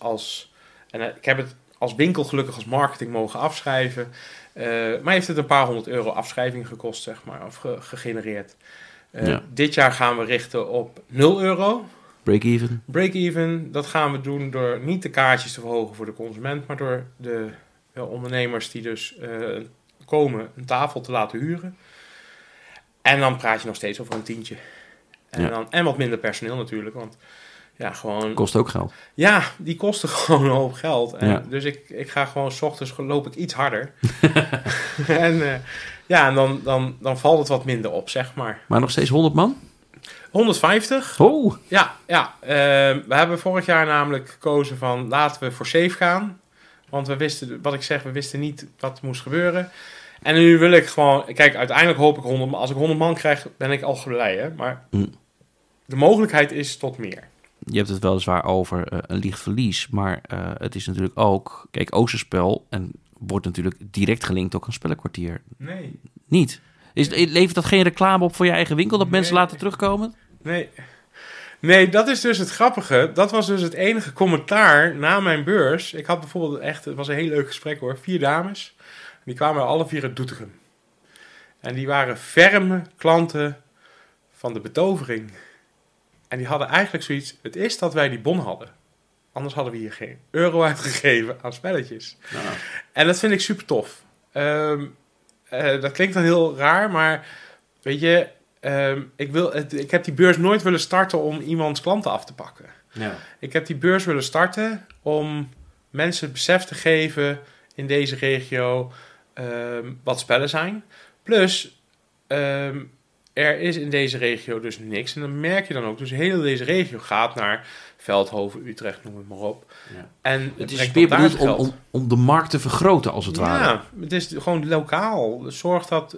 ik heb het als winkel gelukkig als marketing mogen afschrijven. Maar heeft het een paar €100 afschrijving gekost, zeg maar. Of gegenereerd. Dit jaar gaan we richten op €0. Break-even. Break-even, dat gaan we doen door niet de kaartjes te verhogen voor de consument, maar door de ondernemers die dus komen een tafel te laten huren. En dan praat je nog steeds over een tientje. En wat minder personeel natuurlijk, want gewoon... Kost ook geld. Ja, die kosten gewoon een hoop geld. En dus ik ga gewoon 's ochtends loop ik iets harder. En dan valt het wat minder op, zeg maar. Maar nog steeds 100 man? 150. Oh! Ja. We hebben vorig jaar namelijk gekozen van laten we voor safe gaan. Want we wisten niet wat moest gebeuren. En nu wil ik gewoon... Kijk, uiteindelijk hoop ik 100 man. Als ik 100 man krijg, ben ik al blij, hè. Maar de mogelijkheid is tot meer. Je hebt het weliswaar over een licht verlies. Maar het is natuurlijk ook... Kijk, Oosterspel en wordt natuurlijk direct gelinkt ook aan Spellenkwartier. Nee. Niet? Levert dat geen reclame op voor je eigen winkel? Dat mensen laten terugkomen? Nee, dat is dus het grappige. Dat was dus het enige commentaar na mijn beurs. Ik had bijvoorbeeld het was een heel leuk gesprek hoor. 4 dames. Die kwamen alle 4 uit Doetinchem. En die waren ferme klanten van de betovering. En die hadden eigenlijk zoiets... Het is dat wij die bon hadden. Anders hadden we hier geen euro uitgegeven aan spelletjes. Nou. En dat vind ik super tof. Dat klinkt dan heel raar, maar weet je... Ik heb die beurs nooit willen starten om iemands klanten af te pakken. Ja. Ik heb die beurs willen starten om mensen het besef te geven in deze regio wat spellen zijn. Plus, er is in deze regio dus niks. En dan merk je dan ook, dus heel deze regio gaat naar Veldhoven, Utrecht, noem het maar op. Ja. En het is weer bedoeld om de markt te vergroten, als het ware. Ja, het is gewoon lokaal. Zorg dat...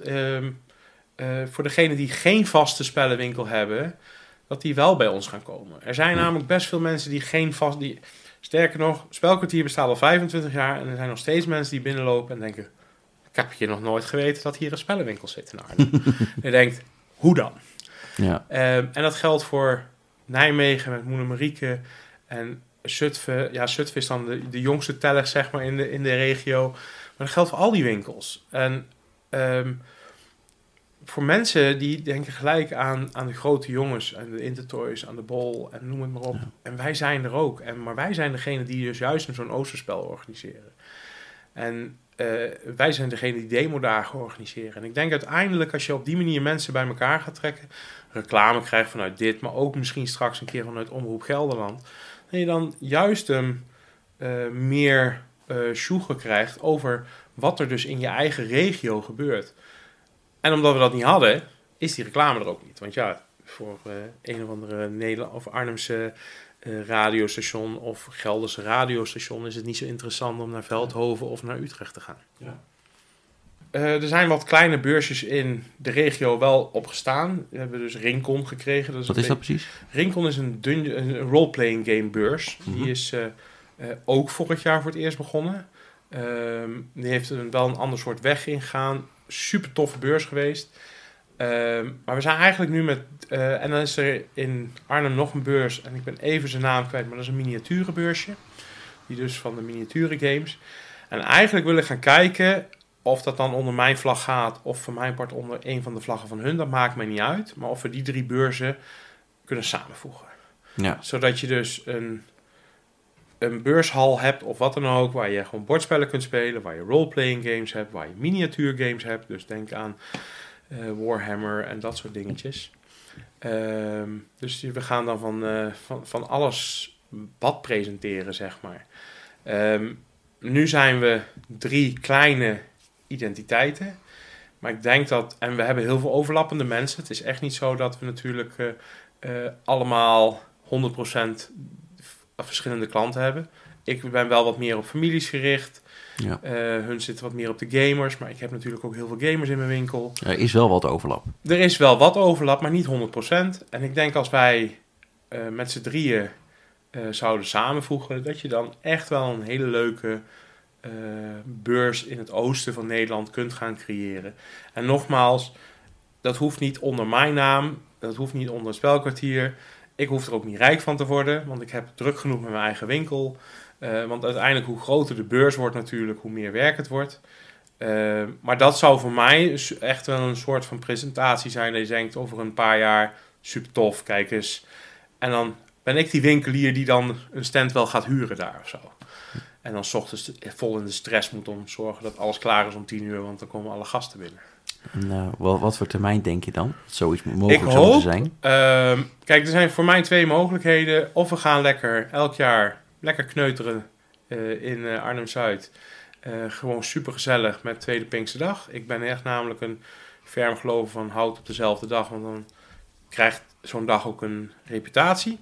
voor degenen die geen vaste spellenwinkel hebben, dat die wel bij ons gaan komen. Er zijn namelijk best veel mensen die geen vast... Sterker nog, Spelkwartier bestaat al 25 jaar en er zijn nog steeds mensen die binnenlopen en denken, ik heb hier nog nooit geweten dat hier een spellenwinkel zit in Arnhem. En je denkt, hoe dan? Ja. En dat geldt voor Nijmegen met Moenemarieke en Zutphen. Ja, Zutphen is dan de jongste teller, zeg maar, in de regio. Maar dat geldt voor al die winkels. En voor mensen die denken gelijk aan de grote jongens, aan de Intertoys, aan de Bol en noem het maar op. Ja. En wij zijn er ook. Maar wij zijn degene die dus juist zo'n Oosterspel organiseren. En wij zijn degene die demodagen organiseren. En ik denk uiteindelijk, als je op die manier mensen bij elkaar gaat trekken, reclame krijgt vanuit dit, maar ook misschien straks een keer vanuit Omroep Gelderland, dat je dan juist meer sjoegen krijgt over wat er dus in je eigen regio gebeurt. En omdat we dat niet hadden, is die reclame er ook niet. Want ja, voor een of andere Nederland of Arnhemse radiostation of Gelderse radiostation is het niet zo interessant om naar Veldhoven of naar Utrecht te gaan. Ja. Er zijn wat kleine beursjes in de regio wel opgestaan. We hebben dus Rincon gekregen. Wat is dat precies? Rincon is een role-playing game beurs. Mm-hmm. Die is ook vorig jaar voor het eerst begonnen. Die heeft wel een ander soort weg ingegaan. Super toffe beurs geweest. Maar we zijn eigenlijk nu met... en dan is er in Arnhem nog een beurs. En ik ben even zijn naam kwijt. Maar dat is een miniaturenbeursje. Die dus van de miniature games. En eigenlijk wil ik gaan kijken of dat dan onder mijn vlag gaat. Of voor mijn part onder een van de vlaggen van hun. Dat maakt mij niet uit. Maar of we die 3 beurzen kunnen samenvoegen. Ja. Zodat je dus een beurshal hebt of wat dan ook, waar je gewoon bordspellen kunt spelen, waar je roleplaying games hebt, waar je miniatuurgames hebt. Dus denk aan Warhammer en dat soort dingetjes. Dus we gaan dan van alles wat presenteren, zeg maar. Nu zijn we 3 kleine identiteiten. Maar ik denk dat... En we hebben heel veel overlappende mensen. Het is echt niet zo dat we natuurlijk allemaal 100% verschillende klanten hebben. Ik ben wel wat meer op families gericht. Ja. Hun zitten wat meer op de gamers. Maar ik heb natuurlijk ook heel veel gamers in mijn winkel. Er is wel wat overlap. Er is wel wat overlap, maar niet 100%. En ik denk als wij met z'n drieën zouden samenvoegen, dat je dan echt wel een hele leuke beurs in het oosten van Nederland kunt gaan creëren. En nogmaals, dat hoeft niet onder mijn naam, dat hoeft niet onder het Spelkwartier. Ik hoef er ook niet rijk van te worden, want ik heb druk genoeg met mijn eigen winkel. Want uiteindelijk, hoe groter de beurs wordt natuurlijk, hoe meer werk het wordt. Maar dat zou voor mij echt wel een soort van presentatie zijn dat je denkt over een paar jaar, super tof, kijk eens. En dan ben ik die winkelier die dan een stand wel gaat huren daar of zo. En dan 's ochtends vol in de stress moet om zorgen dat alles klaar is om 10:00, want dan komen alle gasten binnen. Nou, wat voor termijn denk je dan? Dat zoiets mogelijk zou moeten zijn? Kijk, er zijn voor mij 2 mogelijkheden. Of we gaan elk jaar lekker kneuteren in Arnhem-Zuid. Gewoon super gezellig met Tweede Pinksterdag. Ik ben echt namelijk een ferm gelover van houd op dezelfde dag, want dan krijgt zo'n dag ook een reputatie.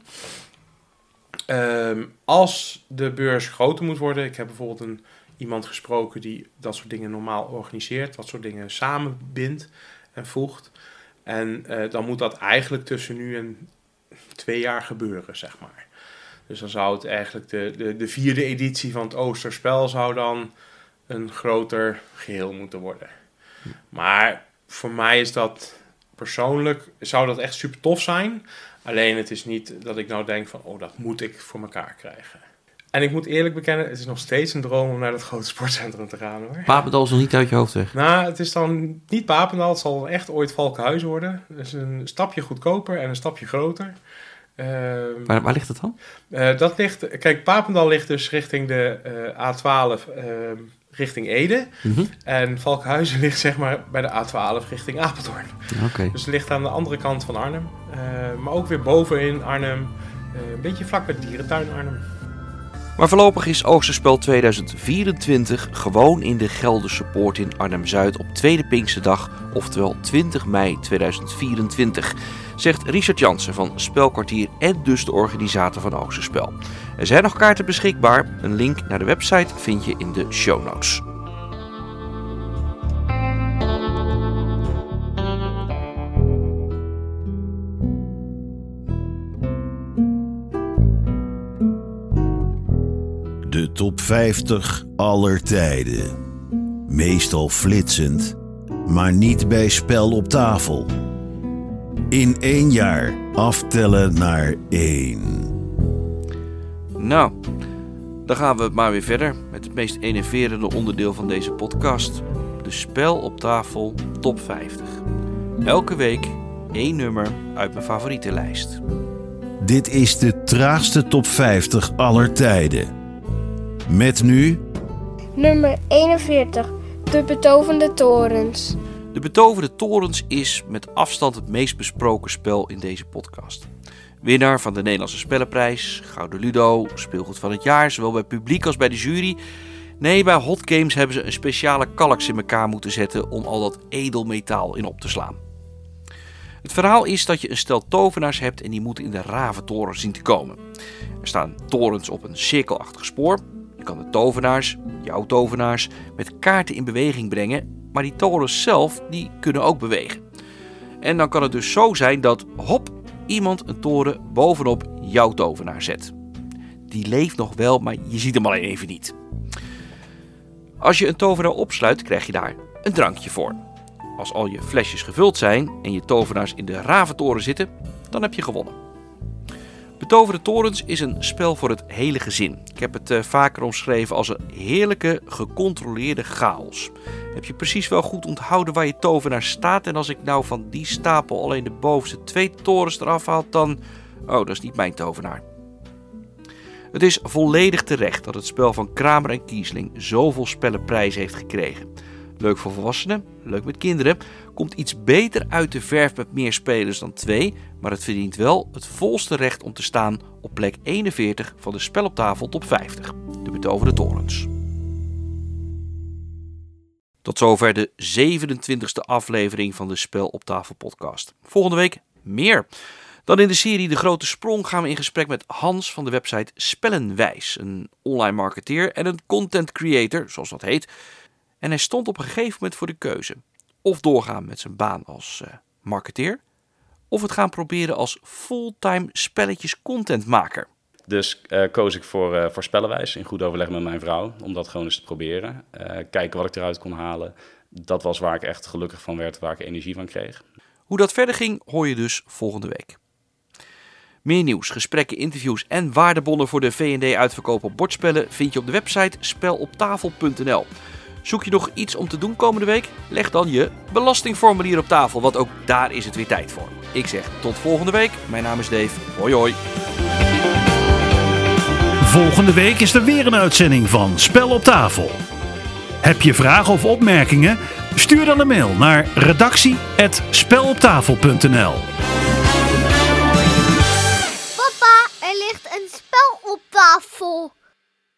Als de beurs groter moet worden, ik heb bijvoorbeeld iemand gesproken die dat soort dingen normaal organiseert, dat soort dingen samenbindt en voegt. En dan moet dat eigenlijk tussen nu en 2 jaar gebeuren, zeg maar. Dus dan zou het eigenlijk de 4e editie van het Oosterspel zou dan een groter geheel moeten worden. Maar voor mij is dat persoonlijk, zou dat echt super tof zijn. Alleen het is niet dat ik nou denk van, dat moet ik voor elkaar krijgen. En ik moet eerlijk bekennen, het is nog steeds een droom om naar dat grote sportcentrum te gaan, hoor. Papendal is nog niet uit je hoofd weg. Nou, het is dan niet Papendal, het zal echt ooit Valkenhuizen worden. Dus een stapje goedkoper en een stapje groter. Waar ligt het dan? Dat ligt, kijk, Papendal ligt dus richting de A12 richting Ede. Mm-hmm. En Valkenhuizen ligt zeg maar bij de A12 richting Apeldoorn. Okay. Dus het ligt aan de andere kant van Arnhem. Maar ook weer bovenin Arnhem. Een beetje vlak bij de dierentuin Arnhem. Maar voorlopig is Oosterspel 2024 gewoon in de Gelderse Poort in Arnhem-Zuid op Tweede Pinksterdag, oftewel 20 mei 2024, zegt Richard Jansen van Spelkwartier en dus de organisator van Oosterspel. Er zijn nog kaarten beschikbaar. Een link naar de website vind je in de show notes. De top 50 aller tijden. Meestal flitsend, maar niet bij Spel op tafel. In 1 jaar aftellen naar 1. Nou, dan gaan we maar weer verder met het meest enerverende onderdeel van deze podcast. De Spel op tafel top 50. Elke week 1 nummer uit mijn favorietenlijst. Dit is de traagste top 50 aller tijden. Met nu... Nummer 41. De Betovende Torens. De Betovende Torens is met afstand het meest besproken spel in deze podcast. Winnaar van de Nederlandse Spellenprijs, Gouden Ludo, speelgoed van het jaar, zowel bij publiek als bij de jury. Nee, bij Hot Games hebben ze een speciale kalks in elkaar moeten zetten om al dat edelmetaal in op te slaan. Het verhaal is dat je een stel tovenaars hebt en die moeten in de Raventoren zien te komen. Er staan torens op een cirkelachtig spoor. Je kan de tovenaars, jouw tovenaars, met kaarten in beweging brengen, maar die torens zelf, die kunnen ook bewegen. En dan kan het dus zo zijn dat, hop, iemand een toren bovenop jouw tovenaar zet. Die leeft nog wel, maar je ziet hem alleen even niet. Als je een tovenaar opsluit, krijg je daar een drankje voor. Als al je flesjes gevuld zijn en je tovenaars in de Raventoren zitten, dan heb je gewonnen. Betoverde Torens is een spel voor het hele gezin. Ik heb het vaker omschreven als een heerlijke, gecontroleerde chaos. Heb je precies wel goed onthouden waar je tovenaar staat? En als ik nou van die stapel alleen de bovenste 2 torens eraf haal, dan... Oh, dat is niet mijn tovenaar. Het is volledig terecht dat het spel van Kramer en Kiesling zoveel spellenprijzen heeft gekregen. Leuk voor volwassenen, leuk met kinderen. Komt iets beter uit de verf met meer spelers dan 2, maar het verdient wel het volste recht om te staan op plek 41 van de Spel op Tafel top 50. De Betoverde Torens. Tot zover de 27e aflevering van de Spel op Tafel podcast. Volgende week meer. Dan in de serie De Grote Sprong gaan we in gesprek met Hans van de website Spellenwijs. Een online marketeer en een content creator, zoals dat heet. En hij stond op een gegeven moment voor de keuze. Of doorgaan met zijn baan als marketeer. Of het gaan proberen als fulltime spelletjes contentmaker. Dus koos ik voor Spellenwijs in goed overleg met mijn vrouw. Om dat gewoon eens te proberen. Kijken wat ik eruit kon halen. Dat was waar ik echt gelukkig van werd. Waar ik energie van kreeg. Hoe dat verder ging hoor je dus volgende week. Meer nieuws, gesprekken, interviews en waardebonnen voor de V&D uitverkoop op bordspellen vind je op de website speloptafel.nl. Zoek je nog iets om te doen komende week? Leg dan je belastingformulier op tafel, want ook daar is het weer tijd voor. Ik zeg tot volgende week. Mijn naam is Dave. Hoi hoi. Volgende week is er weer een uitzending van Spel op Tafel. Heb je vragen of opmerkingen? Stuur dan een mail naar redactie@speloptafel.nl. Papa, er ligt een spel op tafel.